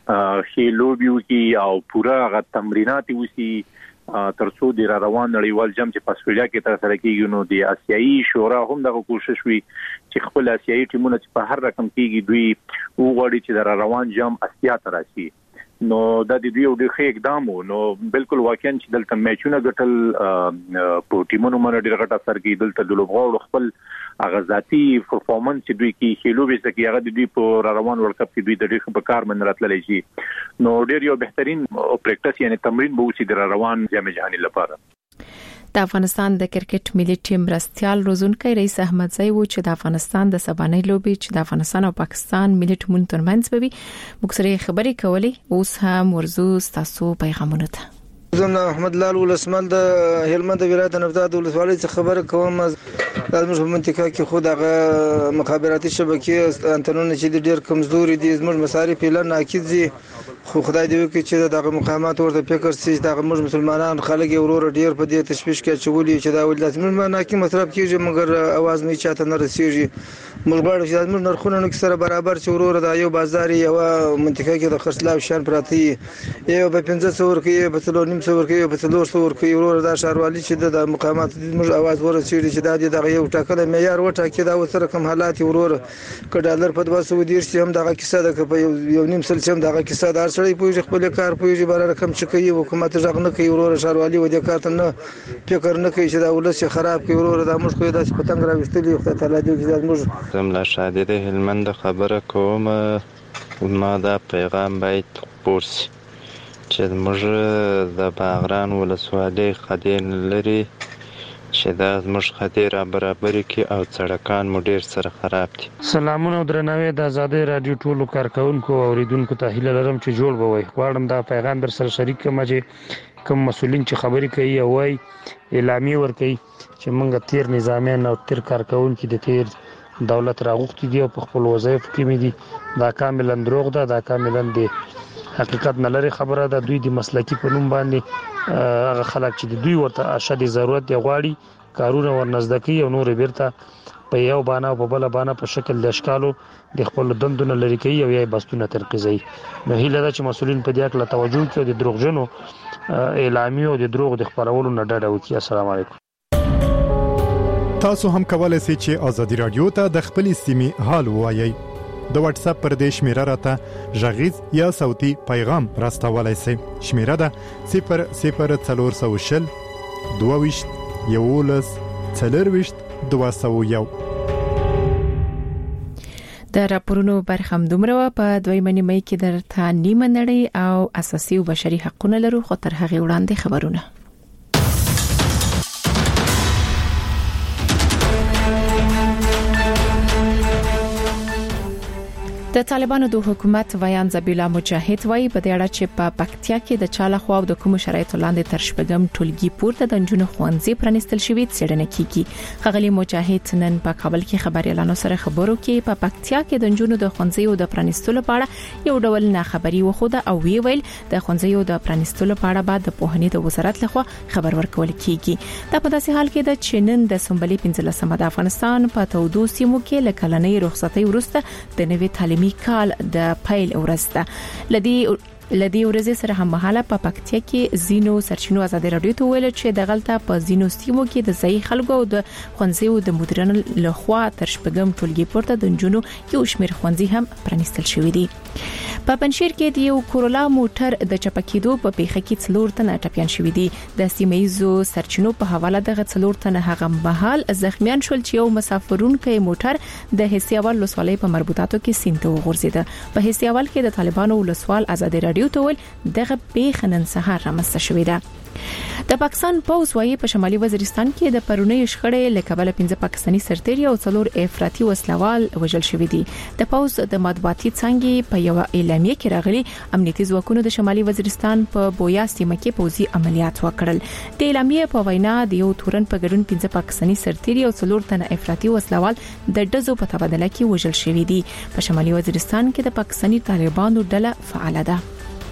خې لوبیو کې او پورا غ تمرینات وسی ترڅو د روان نړیوال جام چې په استرالیا کې تر سره کیږي نو د آسیایي شورا هم دغه کوشش وی چې خپل آسیایي ټیمونه چې په هر رقم کېږي دوی وغواړي چې د روان جام آسیا ته راشي نو د دې یو ډېر ښه اقدام وو نو بالکل واقعا چې دلته میچونه ګټل په ټیمونو باندې ډېر غټ اثر کوي دلته د لوبغاړو خپل غزاتی پرفورمانس چې دوی کې خېلو به ځکه هغه د دوی په روان ورلد کپ کې دوی د ډېر په کار باندې راتللی شي نو ډېر یو بهترین پریکټس یعنی تمرین به وسی د روان جام جهاني لپاره د افغانستان د کرکټ ملي ټیم رستيال روزونکي رئیس احمد زئی و چې د افغانستان د سبانۍ لوبې چې د افغانستان او پاکستان ملي ټیمونو ترمنځ به وي موږ سره خبرې کولې اوس هم ورزو تاسو پیغامونه ته زمنا احمد لال ولسمل د هلمند ولایت نفتا د ولسوالۍ څخه خبره کوم د زموږ منطقه کې خود هغه مخابراتي شبکې انټرنیټ چې ډېر کمزوري دي زموږ مصارف اعلان ناکید دي خو خدای دې وکړي چې دغه مقامات ورته فکر سي دغه موږ مسلمانان خلک ورور ډیر په دې تشویش کې چولې چې دا ول لازم نه کې مطلب کېږي مګر اواز نه چاته نه رسیږي موږ غواړو چې موږ نرخونه نو سره برابر چې ورور دا یو بازار یو منطقه کې د خرڅلاو شان پراتی یو په 1500 ورکې په 300 ورکې په 300 ورکې ورور دا شهروالي چې د مقامات موږ اواز ورسېږي چې دا دغه یو ټاکل معیار وټاکي دا وسره کوم حالات ورور ک ډالر په 210 هم دغه کیسه ده په یو نیم سل هم دغه کیسه ده سړی پوهیږي خپل کار پوهیږي بار رقم چې کوي حکومت ځغ نه کوي ورور شهروالي و د کار ته نه فکر نه کوي چې دا ولس خراب کوي ورور دا موږ خو داسې پتنګ راوستلی خو تعالی دې چې موږ زملا شادي د هلمند خبره کوم ما دا پیغام باید پورسي چې موږ د باغران ولسوالۍ خدین لري چې دا زموږ خدای برابر کی او سړکان مو ډیر سره خراب دي سلامونه درناوی د آزادۍ رادیو ټولو کارکونکو او اوریدونکو ته هیله لرم چې جوړ بوي غواړم دا پیغام در سره شریک کړم چې کوم مسولین چې خبرې کوي او وايي اعلامیه ور کوي چې موږ تیر نظامیان او تیر کارکونکو د تیر دولت راغوښتي دي او په خپل وظایف کې مې دي دا کاملا دروغ ده دا کاملا دی حقیقت نه لري خبره ده دوی د مسلکی په نوم باندې هغه خلک چې دوی ورته اشد ضرورت دی غواړي کارونه ورنزدکی او نور بیرته په یو باندې او په بل باندې په شکل د اشکالو د خپل دندونه لري کوي او یا بستونه تنقیزي. نو هیله ده چې مسؤلین په دې اړه توجه وکړي او د دروغجنو اعلامیو او د دروغ د خبرولو نه ډډه وکړي. السلام علیکم. تاسو هم کولای شئ چې ازادي رادیو ته د خپل سیمې حال ووایي. د واتس اپ پر دې شمیره راته ژغیز یا صوتي پیغام راستولای شئ. شمیره ده 00420 22 11 40 201. د راپورونو برخم دومره په دویمه نیمه کې درته نیمه نړۍ او اساسي او بشري حقوقونه لرو، خو تر هغه وړاندې خبرونه. د طالبانو د حکومت ویان ذبیح الله مجاهد وایي په دې اړه چې په پکتیا کې د چاله خو د کوم شرایطو لاندې تر شپږم ټولګي پورته د جنونو خوانزي پرانستل شوی څېړنه کیږي. خغلی مجاهد نن په کابل کې خبريالانو سره خبرو کې په پکتیا کې د جنونو د خوانزي او د پرانستلو په اړه یو ډول نه خبري وخوده او ویل د خوانزي او د پرانستلو په اړه بعد د پوهنې د وزارت لخوا خبر ورکول کیږي. دا په داسې حال کې د چینن د سنبلي 15 د افغانستان په تودو سیمو کې لکلنۍ رخصتۍ وروسته د نوې تعلیمي کال د پیل ورځ ده. لدی ورځې سره هم مهاله په پکتیا کې زینو سرچینو ازادي رادیو ته ویل چې د غلطه په زینو سیمو کې د ځای خلکو او د خونځي او د مدیرانو لخوا تر شپږم ټولګي پورته د جنونو یو شمیر خونځي هم پرانستل شوې دي. په پنځیر کې د یو کورولا موټر د چپکیدو په پیښه کې څلور تنه ټپيان شوې دي. د سیمایزو سرچینو په حواله دغه څلور تنه هغه مهال زخمیان شول چې یو مسافرونکو موټر د حسیاوال لسوالۍ په مربوطاتو کې سینته وغورځید. په حسیاوال کې د طالبانو لسوال ازادي رادیو ته ول دغه پیښه نن سهار رامنځته شوې ده. د پاکستان پوز وايي په شمالي وزیرستان کې د پرونی شخړې لکبل 15 پاکستاني سرتیري او څلور افراطي وسلوال وژل شوې دي. د پوز د مطبوعاتي څنګه په یو اعلامیه کې راغلي امنیتي ځواکونو د شمالي وزیرستان په بویا سیمه کې پوزي عملیات وکړل. د اعلامیه په وینا د یو تورن په ګډون 15 پاکستاني سرتیري او څلور تنه افراطي وسلوال د دزو په تبادله کې وژل شوې دي. په شمالي وزیرستان کې د پاکستاني طالبانو ډله فعال ده.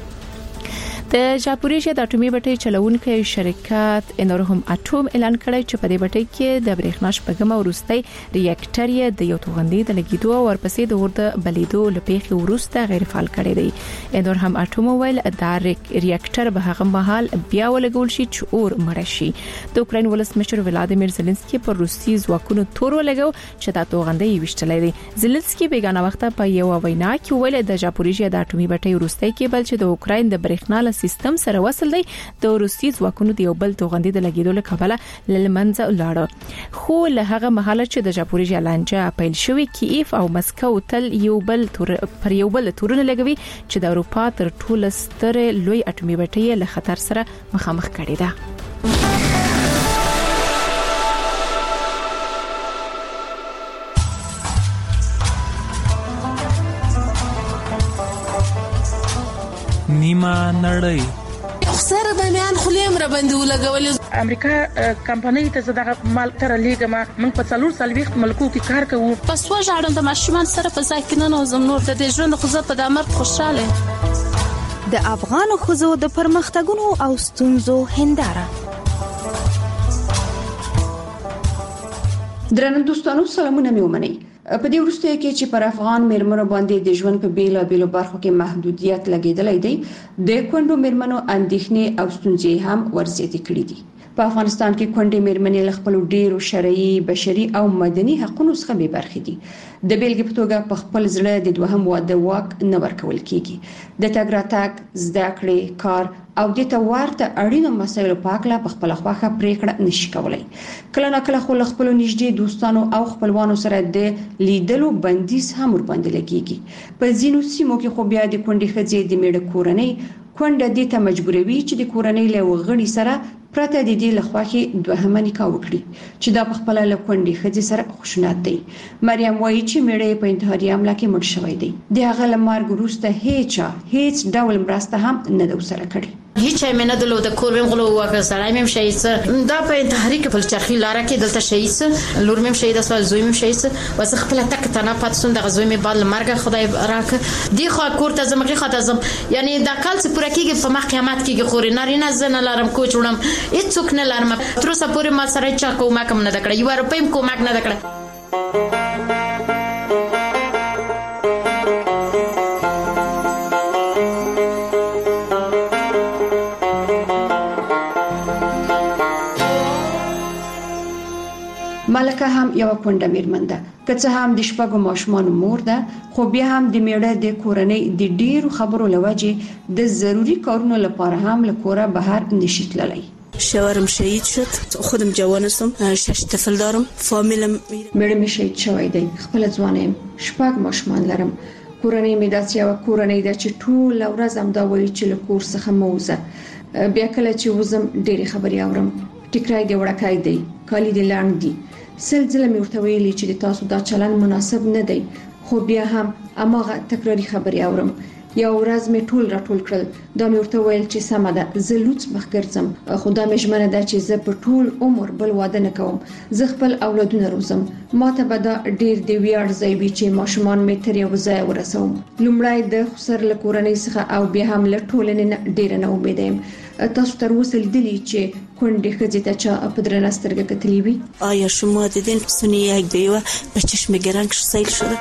د ژاپوریژیا د اټومي بټۍ چلونکو شرکت انورهم اټوم اعلان کړی چې په دې بټۍ کې د برېښنا شپږم وروستي ریاکټر یې د یو توغندي د لګیدو او ورپسې د ورته بلیدو لپاره وروسته غیر فعال کړی دی. انورهم اټوم ویل دا ریاکټر به هغه مهال بیا ولګول شي چې اور مړ شي. د اوکراین ولسمشر ولادیمیر زيلنسکي پر روسي ځواکونو تور ولګو چې دا توغندي وشتلې دي. زيلنسکي بیگانه وخت په یو وینا کې ویل د ژاپوریژیا د اټومي بټۍ وروستي کېبل چې د اوکراین د برېښنا سیستم سره وصل دی د روسي ځواکونو د یو بل توغندي د لګیدو لپاره لمنځه لاړ. خو له هغه مهاله چې د ژاپوریژیا لانجه پیل شوې کیف او مسکو تل یو بل تورونه لګوي چې د اروپا تر ټولو ستر لوی اټومي بټۍ له خطر سره مخامخ کړي ده. نیمه نړۍ سره د میان خلیم را باندې ولګول. امریکا کمپنۍ ته زداغه مال تر لیګما من په څلور سلويخت ملکو کې کار کوو. پس وژاړم د ماشومان سره په ځای کې نه نوزم نور د ژوند خو زه په دمر خوشاله. د افغان خزو د پرمختګونو او ستونزو هنداره. درنو دوستانو سلامونه مې ومنئ. په دې وروسته کې چې پر افغان میرمنو باندې د ژوند په بیلابېلو برخو کې محدودیت لګیدلې دی د کونډو میرمنو اندېښنې او ستونزې هم ورزياتې کړې دي. په افغانستان کې کونډې میرمنې له خپل ډیرو شرعي بشري او مدني حقوقو څخه بې برخې دي. د بیلګې په توګه په خپل زړه د دوهم واده واک نه ورکول کیږي. د تګ راتګ زده کړې کار او د توارته اړینو مسایلو په اړه په خپل خواخه پریکړه نشي کولای. کله نه کله خو خپل نږدې دوستانو او خپلوانو سره د لیدلو بندیز هم ور باندې لګیږي. په ځینو سیمو کې خو بیا د کونډې ښځې د میړه کورنۍ کونډه دې ته مجبوروي چې د کورنۍ له وغړي سره پرته د دې لخواخي دوهمه نکاح وکړي چې دا په خپل له کونډې ښځې سره خوشنات دی. مریم وایي چې میړه په انتحاري حمله کې مړ شوی دی. د هغه لمرګ وروسته هیڅ ډول مرسته هم نه د وسره کړی. هیڅ مې نه دلو د کور ویم غلو واکه سړی مې شهید دا په انتحاري کې په چرخي لاره کې دلته شهید لور مې شهید اسو زوی مې شهید وسه خپل تک تنه پاتسون د غزوی مې بل مرګ خدای راک دی خو کور ته زمغه خاطر زم یعنی دا کال څه پوره کېږي په مخ قیامت کې خوري نارینه زنه لارم کوچوړم هیڅ څوک نه لارم تر اوسه پورې ما سره چا کومک نه دکړه یو روپیم کومک نه دکړه. ملکه هم یو کونډه میرمن ده، که څه هم د شپږو ماشومانو مور ده، خو بیا هم د میړه د کورنۍ د ډیرو خبرو لوجه د ضروری کارونو لپاره هم له کوره بهر نشي تللی. شوهرم شهید شد، خودم جوان هستم، 6 طفل دارم، فامیلم میړه می شهید شوی دی، خپل ځوانم، 6 ماشومان لرم. کورنۍ می داسې یو کورنۍ ده چې ټول ورځ هم دا وایي چې له کور څخه موزه. بیا کله چې وزم ډېری خبري اورم، ټیکرای دی وړکای دی، کالی دی لاند دی. سلسله مې ورته ویلي چې د تاسو دا چلن مناسب نه دی، خو بیا هم اماغه تکراری خبري اورم. یو ورځ مې ټول راټول کړل، دا مې ورته ویل چې سمه ده، زه لوڅ مخ ګرځم، خو دا مې ژمنه ده چې زه په ټول عمر بل واده نه کوم. زه خپل اولادونه روزم، ماته به دا ډیر دی ویاړ ځای وي چې ماشومان مې تر یو ځای ورسوم. لومړی د خسر له کورنۍ څخه او بیا هم له ټولنې نه ډیر نه امید یم. تاسو تر اوسه لیدلی چې کونډې ښځې ته چا په درنه سترګه کتلې وي؟ آیا شما دیدین سونی یک دیوه به چشم گرنگ سیل شده؟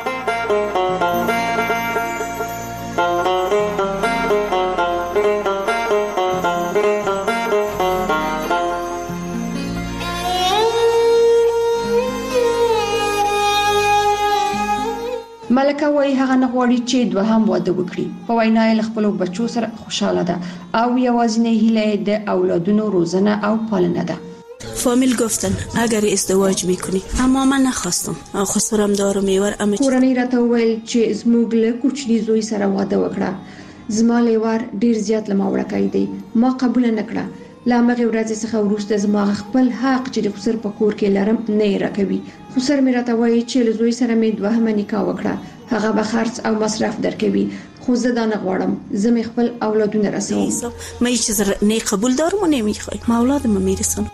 ملکه وایي هغه نه غواړي چې دوهم واده وکړي. په وینا یې خپل بچو سره خوشاله ده او یوازینی هیله د اولادونو روزنه او پالنه ده. فامیل گفتن اگر ازدواج میکنی، اما من نخواستم، خسرم دارم میور. کورنۍ راته ویل چې زموږ له کوچني زوی سره واده وکړه. زما لیوار ډیر زیات لمه وړکای دی، ما قبول نکړه. لا مغه ورځ څخه ورسته زما خپل حق چې د خسر په کور کې لرم نه راکوي. خسر مې راته وایي چې له زوی سره مې دوهمه نکاح وکړه، هغه به خرڅ او مصرف درکوي، خو زه دا نه غواړم، زه مې خپل اولادونه رسوم. مې چې نه قبول دارم و نمیخوای، ما اولادم میرسم.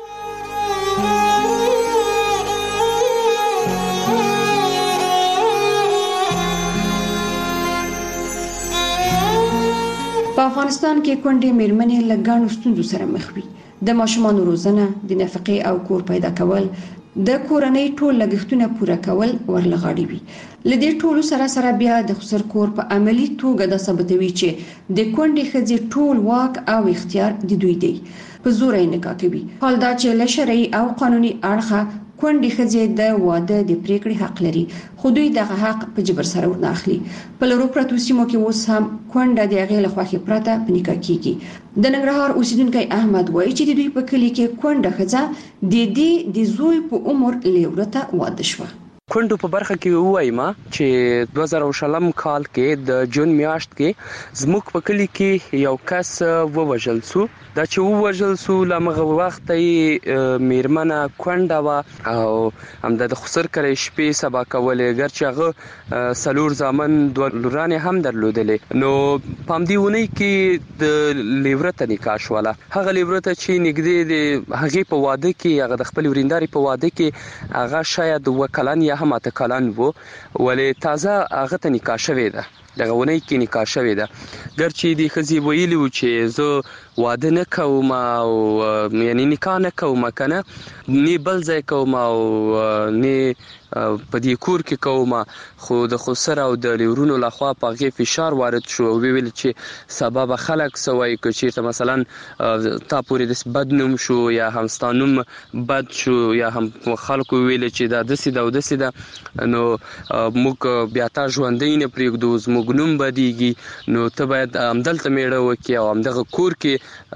په افغانستان کې کونډې میرمنې له ګڼو ستونزو سره مخ وي. د ماشومانو روزنه، د نفقې او کور پیدا کول، د کورنۍ ټول لګښتونه پوره کول ورلغاړي وي. لدې ټولو سره بیا د خسر کور په عملی توګه د ثابتوي چې د کونډې ښځې ټول واک او اختیار د دوی دی. په زور یې نکاح کوي. حال دا چې له شرعي او قانوني اړخه کونډې ښځې د واده د پریکړې حق لري، خو دوی دغه حق په جبر سره ورنه اخلي. په لرو پرتو سیمو کې اوس هم کونډه د هغې له خوښې پرته په نکاح کیږي. د ننګرهار اوسیدونکی احمد وایي چې د دوی په کلي کې کونډه ښځه د دې د زوی په عمر لیورته واده شوه. کونډو په برخه کې وایم چې 2000 کال کې د جون میاشت کې زموږ په کلی کې یو کس ووژل شو. دا چې ووژل شو لمغه وخت یې میرمنه کونډه و او هم د خسر کرے شپې سبا کولې، ګرچې هغه سلور زامن دوه لورانې هم درلودلې. نو پام دیونه کې د لیورته نکاح شوله. هغه لیورته چې نګدې د هغه په واده کې هغه د خپل ورینداري په واده کې هغه شاید وکلان یا هم اتکلان وو، ولې تازه هغه ته نکاح شوې ده، دغه ونی کې نکاح شوې ده. ګرچې د خزي ویلي و چې زه واده نه کوم او یعنی نکاح نه کوم کنه، نه بل ځای کوم او نه په دې کور کې کوم، خو د خسر او د لیورونو لخوا په غي فشار وارد شو او ویل چې سبب خلک سوي چې مثلا تا پورې د بدنوم شو یا همستانوم بد شو یا هم خلکو ویل چې دا د سیده او د سیده، نو موږ بیا تا ژوندۍ نه پرېږدو، زموږ نوم بدیږي، نو ته باید همدلته میړه وکړې او همدغه کور کې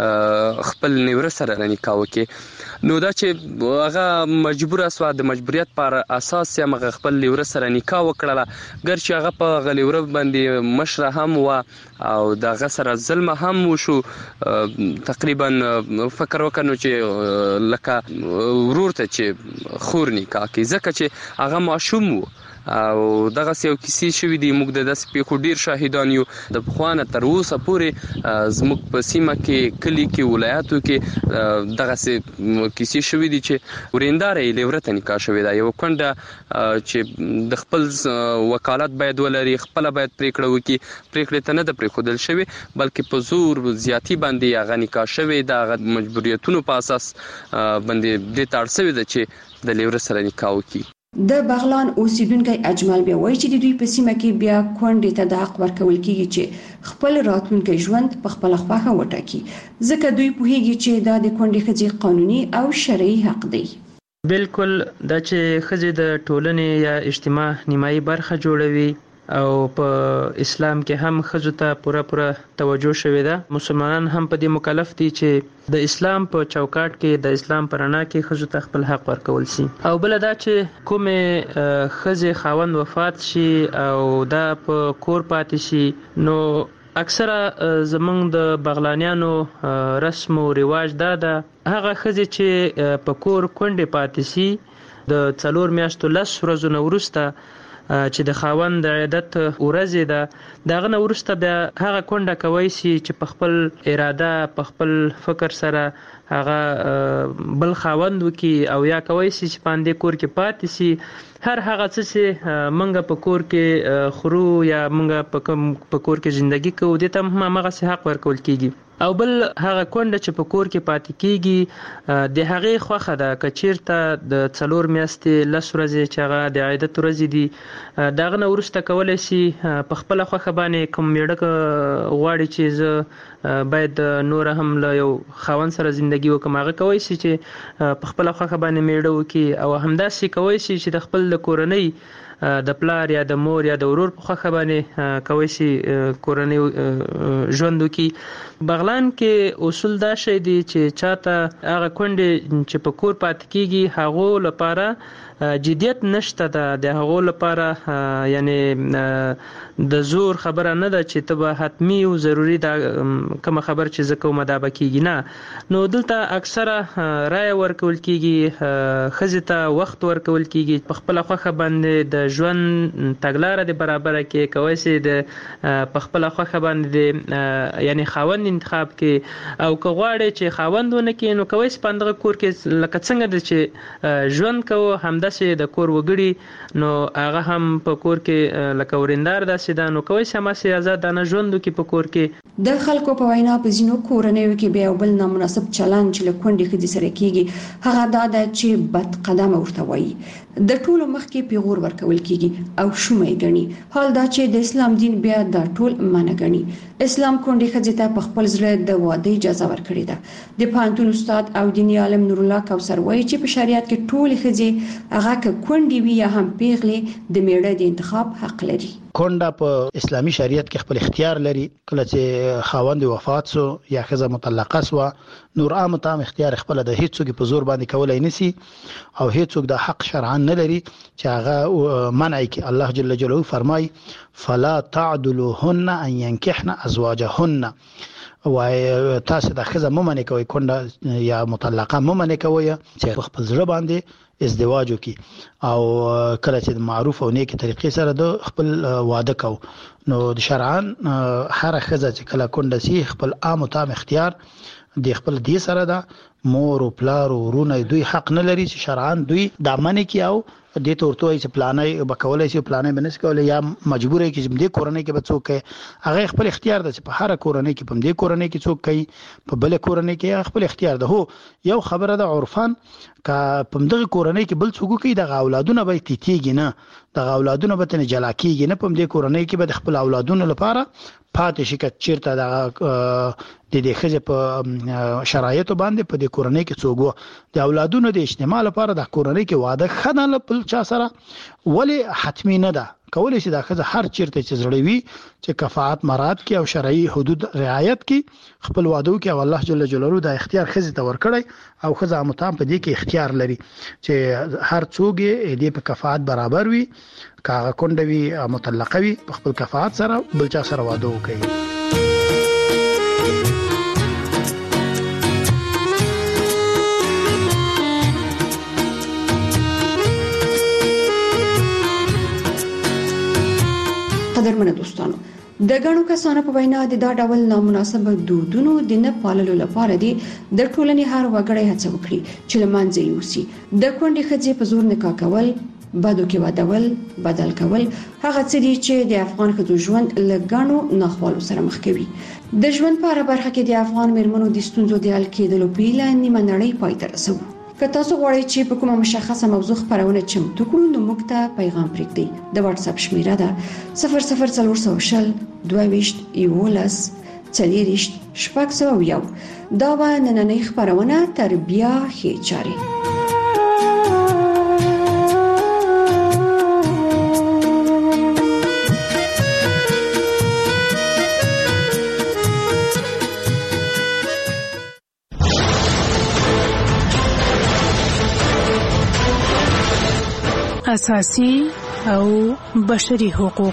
خپل نیوره سره نکاح وکړې. نو دا چې هغه مجبور اسوا د مجبوریت پر اساس یې مغه خپل لیوره سره نکاح وکړه، ګرچې هغه په غلیوره باندې مشره هم و او دغه سره ظلم هم وشو. تقریبا فکر وکړو چې لکه ورور ته چې خور نکاح کوي، ځکه چې هغه معصوم و او دغه یو کیسې شوې دي. موږ د داس په ډیر شاهدان یو د بخوانه تر اوسه پورې زموږ په سیمه کې کلی کې ولایتو کې دغه کیسې شوې دي چې وریندارې لیورته نکاح شوې ده. یو کونډه چې د خپل وکالت باید ولري، خپل باید پریکړه وکړي، پریکړه ته نه د پریښودل شوی بلکې په زور زیاتی باندې هغه نکاح شوې ده. هغه مجبوریتونو په اساس باندې د تړ شوی ده چې د لیور سره نکاح وکړي. د بغلان اوسیدونکو اجمل بیا وایي چې د دوی په سیمه کې بیا کونډې ته د حق ورکول کیږي چې خپل راتلونکي ژوند په خپل خوښه وټاکي ځکه دوی پوهیږي چې دا د کونډې ښځې قانوني او شرعي حق دی. بالکل دا چې ښځې د ټولنې یا اجتماع نیمایي برخه جوړوي او په اسلام کې هم ښځو ته پوره توجه شوې ده. مسلمانان هم په دې مکلف دي چې د اسلام په چوکاټ کې د اسلام په رڼا کې ښځو ته خپل حق ورکول شي. او بل دا چې کومې ښځې خاوند وفات شي او دا په کور پاتې شي نو اکثره زمونږ د بغلانیانو رسم او رواج دا ده هغه ښځې چې په کور کونډې پاتې شي د 4 میاشتو 10 ورځې نه وروسته چې د خاوند د عیدت ورځې ده دغه نه وروسته بیا هغه کونډه کوي چې په خپل اراده په خپل فکر سره هغه بل خاوند وکي او یا کوي چې پاندې کور کې پاتې شي هر هغه څه چې منګه په کور کې خورو یا منګه په کور کې ژوندۍ کوو د ته هم هغه حق ورکول کیږي. او بل هغه کونډه چې په کور کې پاتې کیږي د هغې خوخه ده کچیرته د 4 میاشتې 10 ورځې چې هغه د عیدت ورځې دي دغه نه وروسته کولای شي په خپل خوخه باندې کوم میړه غواړي چې زه باید نور هم له یو خاوند سره ژوندۍ وکم هغه کوي چې په خپل خوخه باندې میړه وکي او همداسې کوي چې د خپل کورنۍ د پلار یا د مور یا د ورور په خوخه باندې کوي چې کورنۍ ژوند وکي. بغلان کې اصول دا شی دی چې چاته هغه کونډې چې په کور پاتې کیږي هغه لپاره جديت نشته ده د هغه لپاره یعنی د زور خبره نه ده چې ته به حتمی او ضروری ده کوم خبر چې زکه مدابه کیږي نه. نو دلته اکثره رائے ورکول کیږي خزه ته وخت ورکول کیږي په خپل خوخه باندې د ژوند تګلارې د برابر کې کوي چې د په خپل خوخه باندې یعنی خاوند انتخاب کې او کغواړي چې خاوندونه کې نو کوي سپندغه کور کې لکه څنګه د چې ژوند کوو همداسې د کور وګړي نو هغه هم په کور کې لکه وریندار داسې ده نو کوي سماسي آزادانه ژوند کې په کور کې. د خلکو په وینا په ځینو کورنیو کې بیا بل نامناسب چلند چې له کونډې ښځې سره کیږي هغه دا ده چې بد قدم ورته وایي د ټولو مخ کې پیغور ورکول کیږي او شومې غني. حال دا چې د اسلام دین بیا دا ټول منع غني. اسلام کونډې ښځې ته په خپل زړه د واده اجازه ورکړې ده. د پانتون استاد او دیني عالم نور الله کوثر وایي چې په شریعت کې ټول ښځې هغه کونډې وي یا هم پیغلې د میړه د انتخاب حق لري. کونډه په اسلامي شریعت کې خپل اختیار لري کله چې خاوند وفات سو یا ښځه مطلقه سو نور عام تام اختیار خپل د هیڅوک په زور باندې کولای نسی او هیڅوک د حق شرعاً نه لري چې هغه منع کی. الله جل جلاله فرمای فلا تعدلوهن ان ينكحن ازواجهن وای تاسو د ښځه ممنه کوي کونډه یا مطلقه ممنه کوي چې خپل ځړ باندې ازدواج وکي او کله چې معروف او نیک طریقې سره د خپل واده کو نو د شرعاً هر ښځه چې کله کونډه سي خپل عام او تام اختیار د خپل دې سره ده مور او پلار او ورونه دوی حق نه لري چې شرعاً دوی د منې کې او د تورته چې پلانای بکولای شي پلانای بنس کولای یا مجبور کی چې د کورنۍ کې بچو کې هغه خپل اختیار ده چې په هر کورنۍ کې په دې کورنۍ کې څوک کوي په بل کورنۍ کې خپل اختیار ده. هو یو خبره ده عرفان کا په دغه کورنۍ کې بل څوک کوي د اولادونه به تیتیږي نه د اولادونه به تنه جلا کیږي نه په دې کورنۍ کې به خپل اولادونه لپاره پاتې شي کچیرته د دې خځه په شرایطو باندې په دې کورنۍ کې څوک د اولادونو د اجتماع لپاره د کورنۍ کې واده خنل په چا سره ولی حتمی نه ده کولای شي دا خځه هر چیرته چې زړوي چې کفاءت مراد کې او شرعي حدود رعایت کې خپل واده کې او الله جل جلاله دا اختیار خځه ته ورکړي او خځه متام په دې کې اختیار لري چې هر څوک دې په کفاءت برابر وي کاغه کونډه وي مطلقه وي په خپل کفاءت سره بل چا سره واده وکړي. قدرمنه دوستانو د غنو کسانو په وینا د دا ډول نامناسب دودونو د نه پاللو لپاره دي د ټولنې هر وګړی هڅه وکړي چې لمانځي یوسي د کونډې ښځې په زور نکاح کول بدو کې ودول بدل کول هغه څه دي چې د افغان ښځو ژوند لګانو ناخوالو سره مخ کوي. د ژوند په اړه برخه کې د افغان مېرمنو د ستونزو د حل کېدلو په اړه نیمه نړۍ پای ته رسو. که تاسو غواړئ چې په کومه مشخصه موضوع خبرونه چمتو کړو نو موږ ته پیغام پرېږدئ. د واتس اپ شمیره ده 00400 22 11 40 شپږ. دا و نننۍ خبرونه تر بیا ښې چارې. اساسي او بشري حقوق.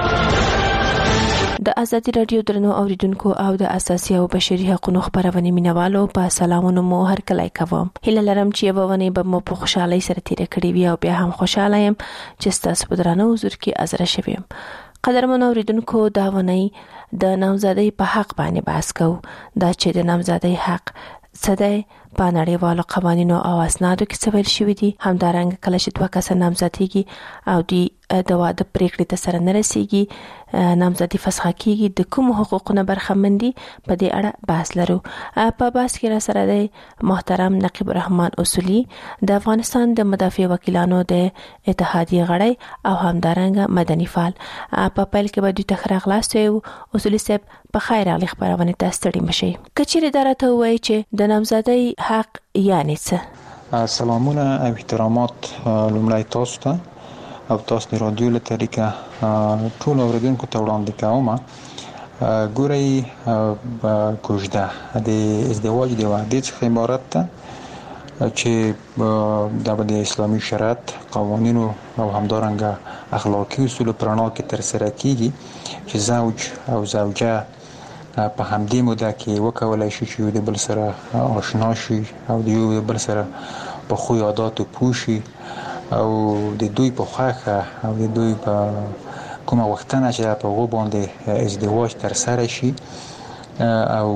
د ازادي رادیو درنو اوریدونکو او د اساسي او بشري حقوقو خبرونه مینوالو په سلامونو مو هر کله کوم. هله لرم چې به ونه به مو په خوشحالي سره تیر کړی وي او بیا هم خوشاله يم چې تاسو په درنو حضور کې حاضر شوم. قدرمن اوریدونکو دا ونه د نامزادۍ په حق باندې بحث کوو. دا چې د نامزادۍ حق څه په نړیوالو قوانینو او اسنادو کې څه ویل شوی دي. همدارنګه کله چې دوه کسه نامزادېږي او د واده پریکړې ته سره نه رسیږي، نامزادي فسخه کیږي، د کوم حقوقونو برخمندي په دې اړه بحث لرو. په بحث کې را سره دی محترم نقیب الرحمن اصولي د افغانستان د مدافع وکیلانو د اتحادیې غړی او همدارنګه مدني فعال. په پیل کې به دوی ته خلاص وي. اصولي صاحب په خیر علي خبرونه ته ستړي مشي. کچېره درته وایي چې د نامزادۍ حق یعنی څه؟ سلامونه او احترامات لومړی تاسو ته او تاسو د رادیو له طریقه ټول اوریدونکو ته وړاندې کوم. ګورئ کوژده د ازدواج د وعدې څخه عبارت ده چې د اسلامي شریعت قوانینو او همدارنګه اخلاقی اصول پرانا کې تر سره کیږي چې زوج او زوجه په همدې موده کې وکولای شي چې د بل سره آشنا شي او د یو بل سره په خو عادت پوه شي او د دوی په خوښه او د دوی په کومه وختنه چې په هغه باندې ازدواج تر سره شي او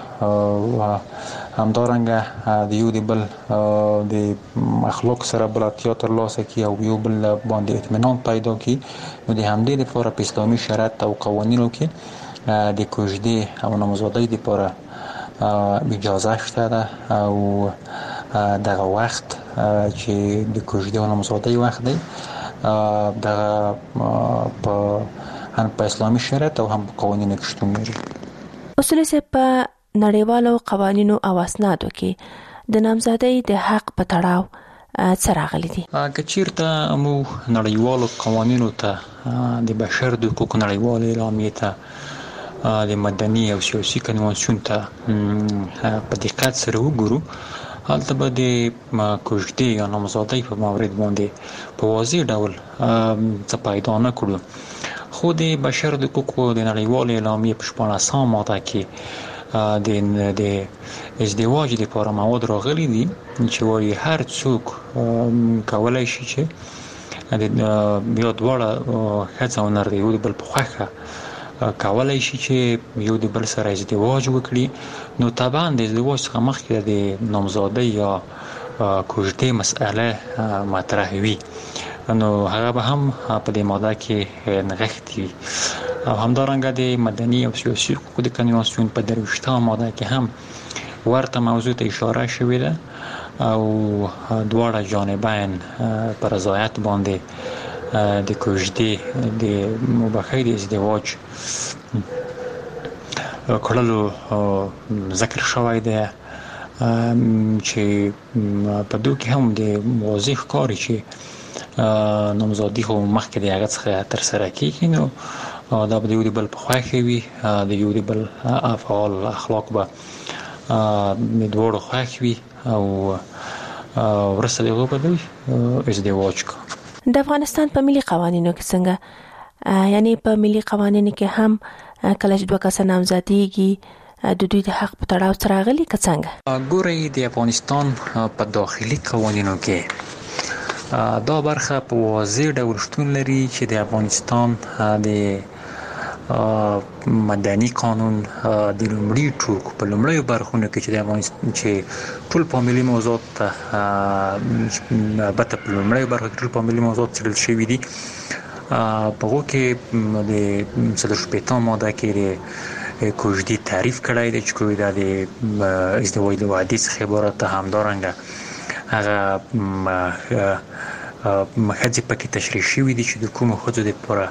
همدارنګه د یو بل د اخلاق سره بلاتیا تر لاسه کی او یو بل باندې اطمینان پیدا کی. نو د همدې لپاره په اسلامي شریعت او قوانینو کې د کوژدې او نامزادۍ لپاره اجازه شته ده او دغه وخت چې د کوژدې او نامزادۍ وخت دی دغه هم په اسلامي شریعت او هم په قوانینو کې شتون لري. اصول صاحب په نړیوالو قوانینو او اسنادو کې د نامزادۍ د حق په تړاو څه راغلي دي؟ که چیرته مو نړیوالو قوانینو ته د بشر د حقوقو نړیوالې اعلامیې ته د مدني او سیاسي کنوانسیون ته په دقت سره وګورو، هلته به د کوژدې یا نامزادۍ په مورد باندې په واضح ډول څه پیدا نه کړو. خو د بشر د حقوقو د نړیوالې اعلامیې په 14 ماده کې د ازدواج لپاره مواد راغلي دي چې وايي هر څوک کولای شي چې بیا دواړه ښځه او نر د یو بل په خوښه کولای شي چې یو د بل سره ازدواج وکړي. نو طبعا د ازدواج څخه مخکې د نامزادۍ یا کوژدې مسئله مطرح وي، نو هغه به هم په دې ماده کې نغښتې وي. او همدارنګه د مدني او سیاسي حقوقو د کنوانسیون په 23 ماده کې هم ورته موضوع ته اشاره شوې ده او دواړه جانبین پر رضایت باندې د کوژدې د مباحثې د ازدواج کړلو ذکر شوی دی چې په دوی کې هم د واضح ښکاري چې نامزادي خو مخکې د هغه څخه تر سره کېږي. نو دا به د یو بل په خوښه وي، د یو بل افعال اخلاق به د دوړو خوښ وي او ورسره دغه به دوی ازدواج کوي. د افغانستان په ملي قوانینو کې څنګه، یعنی په ملي قوانینو کې هم کله چې دوه کسه نامزادېږي د دوی د حق په تړاو څه راغلي که څنګه؟ ګورئ د افغانستان په داخلي قوانینو کې دا برخه په واضح ډول شتون لري چې د افغانستان د مدني قانون د لومړي ټوک په لومړیو برخونو کې چې د افغانستان چې ټول فامیلي موضوعات البته په لومړیو برخو کې ټول فامیلي موضوعات څېړل شوي دي. په هغو کې د 45 ماده کې د کوژدې تعریف کړی دی چې کوژده د ازدواج د وعدې څخه عبارت ده. همدارنګه هغه مخزي پکې تشریح شوی دي چې د کومو خځو لپاره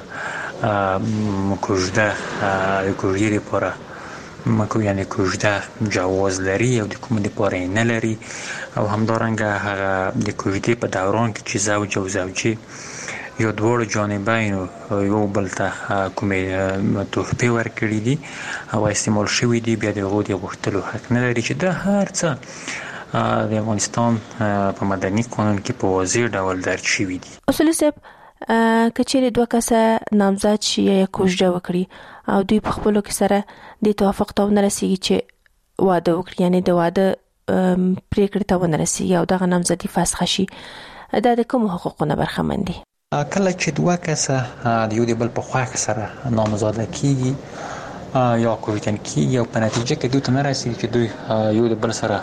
کوژده لپاره یعنی کوژده جواز لري او د کوم لپاره نه لري او همدارنګه هغه د کوژدې په دوران کې چې زوج او زوجې یو دواړو جانبینو یو بل ته کومې تحفې ورکړي دي او استعمال شوي دي، بیا د هغو د غوښتلو حق نه لري چې دا هر څه د افغانستان په مدني قانون کې په واضح ډول درج شوي دي. اصولي صاحب کچېرې دوه کسه نامزد شي یا کوژده وکړي او دوی په خپلو کې سره د توافق ته ونه رسېږي چې واده وکړي، یعنې د واده پرېکړې ته ونه رسېږي او دغه نامزدي فسخه شي، دا د کومو حقوقو نه برخمن دي؟ کله چې دوه کسه د یو د بل په خواښ سره نامزاده کیږي یا کوژدن کیږي او په نتیجه کې دوی ته نه رسېږي چې دوی یو د بل سره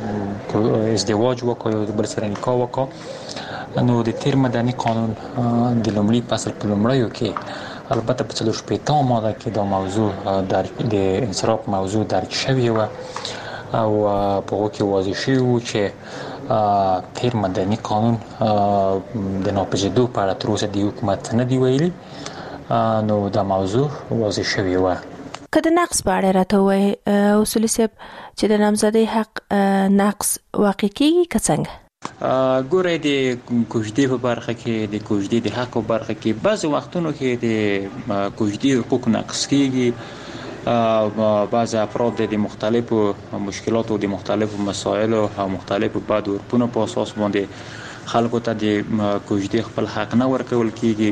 ازدواج وکړي، یو د بل سره نکاح وکړي، نو د تیر مدني قانون د لومړي فصل په لومړیو کې البته په 45 ماده کې دا موضوع د انصراف موضوع درج شوی و او په هغه کې واضح شوی و چې تیر مدني قانون د ناپېژندو په اړه تر اوسه د حکومت نه دی ویلي، نو دا موضوع واضح شوی و. که د نقص په اړه راته وایي اصولي صاحب چې د نامزدۍ حق نقص واقع کیږي که څنګه؟ ګوره د کوژدې په برخه کې د کوژدې د حق په برخه کې بعض وختونو کې د کوژدې حقوق نقص کیږي. بعض افراد د مختلفو مشکلاتو د مختلفو مسایلو او مختلفو بد عرفونو په اساس باندې خلکو ته د کوژدې خپل حق نه ورکول کیږي.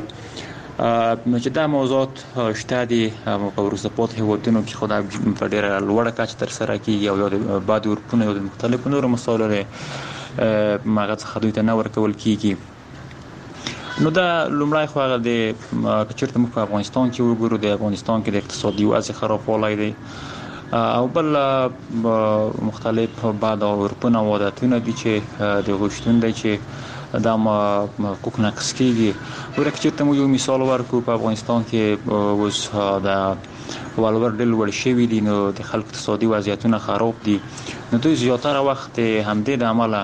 چې دا موضوعات شته دي په وروسته پاتې هېوادونو کې خو دا په ډېره لوړه کچه ترسره کیږي او یا د بد عرفونو یا د مختلفو نورو مسایلو ماغه څخه دوی ته نه ورکول کیږي. نو دا لومړی خو هغه د چیرته موږ په افغانستان کې وګورو، د افغانستان کې د اقتصادي وضع خرابوالی دی او بل مختلف بد عرفونه او عادتونه دي چې د غوښتون دی چې دا حقوق نقص کیږي. ورکه چیرته موږ یو مثال ورکو، په افغانستان کې اوس د ولور ډېر لوړ شوي دي، نو د خلکو اقتصادي وضعیتونه خراب دي، نو دوی زیاتره وخت همدې د عمله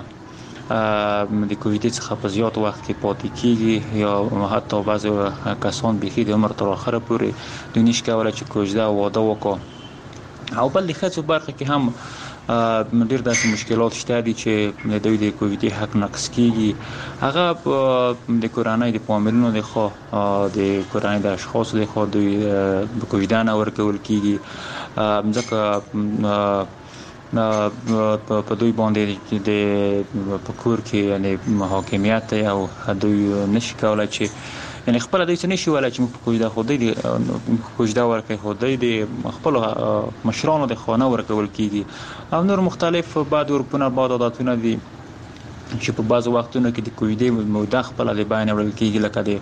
د کوژدې څخه په زیات وخت کې پاتې کیږي یا حتی بعض کسان بیخي د عمر تر اخره پورې دوی نشي کولی چې کوژده او واده وکړي. او بل د ښځو برخه کې هم ډېر داسې مشکلات شته دي چې دوی د کوژدې حق نقص کیږي. هغه د کورنۍ د فامیلونو د خوا د کورنۍ د اشخاصو د خوا دوی کوژده نه ورکول کیږي، ځکه په دوی باندې د کور کې یعنی حاکمیت او دوی نشي کولای چې یعنی خپل دوی څه نشي ولا چې کوژده خودی د کوژده ورکړي، خودی د خپل مشرانو د خانه ورکول کیږي او نور مختلف بعد ورپونه بعد عادتونه دي چې په بعض وختونو کې د کوژدې موده خپل د بیان وړل کیږي، لکه د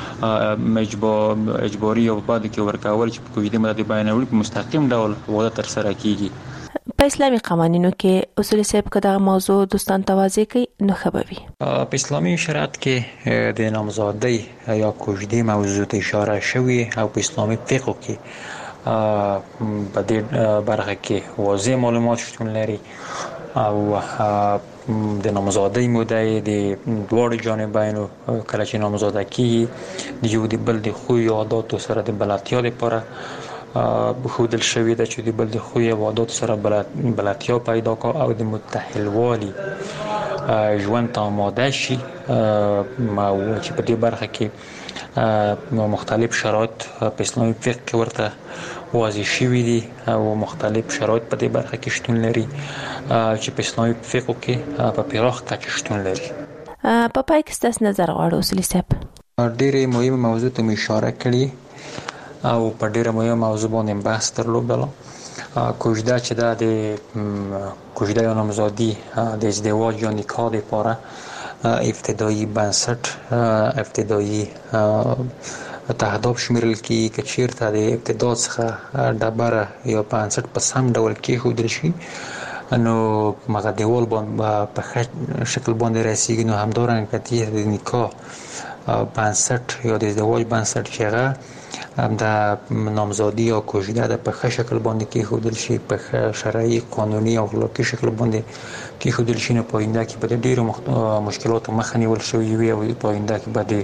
اجباري او بعد کې ورکول چې په کوژدې موده د بیان وړل په مستقیم ډول واده تر سره کیږي. په اسلامي قوانینو کې اصولي صاحب که دغه موضوع دوستان توضیح کوي نو ښه به وي. په اسلامي شریعت کې د نامزادۍ یا کوژدې موضوع ته اشاره شوې او په اسلامي فقه کې په دې برخه کې واضح معلومات شتون لري او د نامزادۍ موده د دواړو جانبینو کله چې نامزاده کیږي د یو د بل د خوی او عاداتو سره د بلدتیا لپاره بخودل شوی ده چې د بل د خوی او عاداتو سره بلدتیا پیدا کا او د متحلوالي ژوند ته آماده شي، چې په دې برخه کې مختلف شرایط په اسلامي فقه کې ورته واضح شوي دي او مختلف شرایط په دې برخه کې شتون لري چې په اسلامي فقه کې په پراخ کچه شتون لري. په پای کې ستاسو نظر غواړو اصولي صاحب. ډېرې مهمه موضوع ته اشاره کړې او په ډېره مهمه موضوع باندې بحث درلودل. کوژده چې دا د کوژده یا نامزادي د ازدواج یا نکاح لپاره ابتدایي بنسټ ابتدایي تهداب شمیرل کیږي که چیرته د ابتدا څخه ډبره یا بنسټ په سم ډول کېښودل شي نو مغه دیوال باندې په شکل باندې رسیږي، نو همدارنګه د نکاح بنسټ یا د ازدواج بنسټ چې هغه د نامزادي او کوژده د په ښه شکل باندې کې خودل شي، په ښه شرعي قانوني او اخلاقي شکل باندې کې خودل شي، نه په آینده کې به ډېرو مشکلاتو مخه نیول شوی وي او په آینده کې به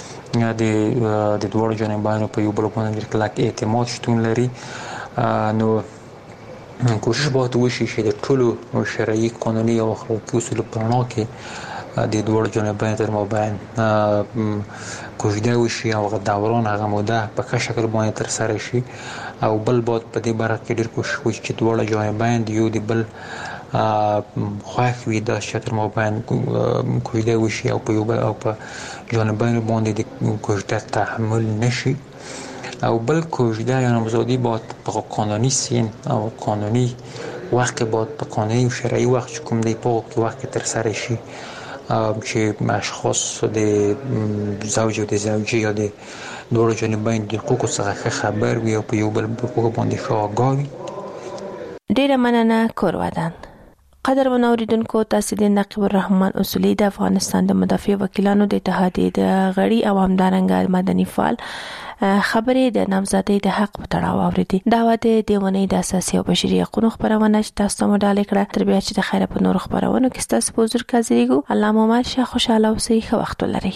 د دواړو جانبانو په یو بل باندې کلک اعتماد شتون لري. نو کوشش باید وشي چې د ټولو شرعي قانوني او اخلاقي اصولو په رڼا کې د دوړ جانبین تر مابین کوژده وشي او دوران هغه موده په ښه شکل باندې تر سره شي. او بل باید په دې برخه کې ډېر کوشش وشي چې دوړ جانبین یو د بل خوښ وي، دا چې تر مابین کوژده وشي او په یو بل او په جانبین باندې د کوژده تحمل نشي. او بل کوژده یا نامزادی باید په قانوني سین او قانوني وخت باید په قانوني او شرعي وخت کوم دی په وخت تر سره شي چې اشخاص د زوج او د زوجه یا د دوه جانبین د حقوقو څخه خبر وي او په یو بل حقوق باندې ښه آگاه وي. ډیره مننه کورودان. قدرمن اوریدونکو، تاسو د نقیب الرحمن اصولی د افغانستان د مدافع وکیلانو د اتحادیې د غړي او همدارنګ مدني فعال خبرې د نامزادۍ د حق په تړاو اوریدي. دا و د دیونې د اساسي او بشري حقوقو خبرونه چې تاسو ته مډاله کړه. تر بیا چې د خیره په نور خبرونو کې تاسو په حضور کې حاضرېږو. الله مو مال شه، خوشاله اوسئ، ښه وخت ولرئ.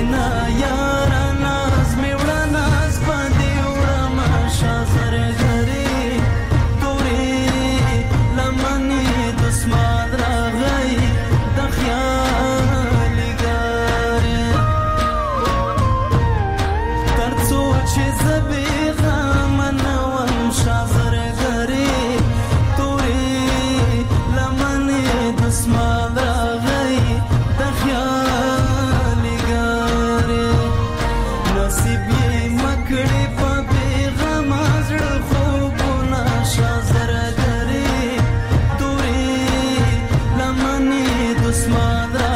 Shazar اسمان را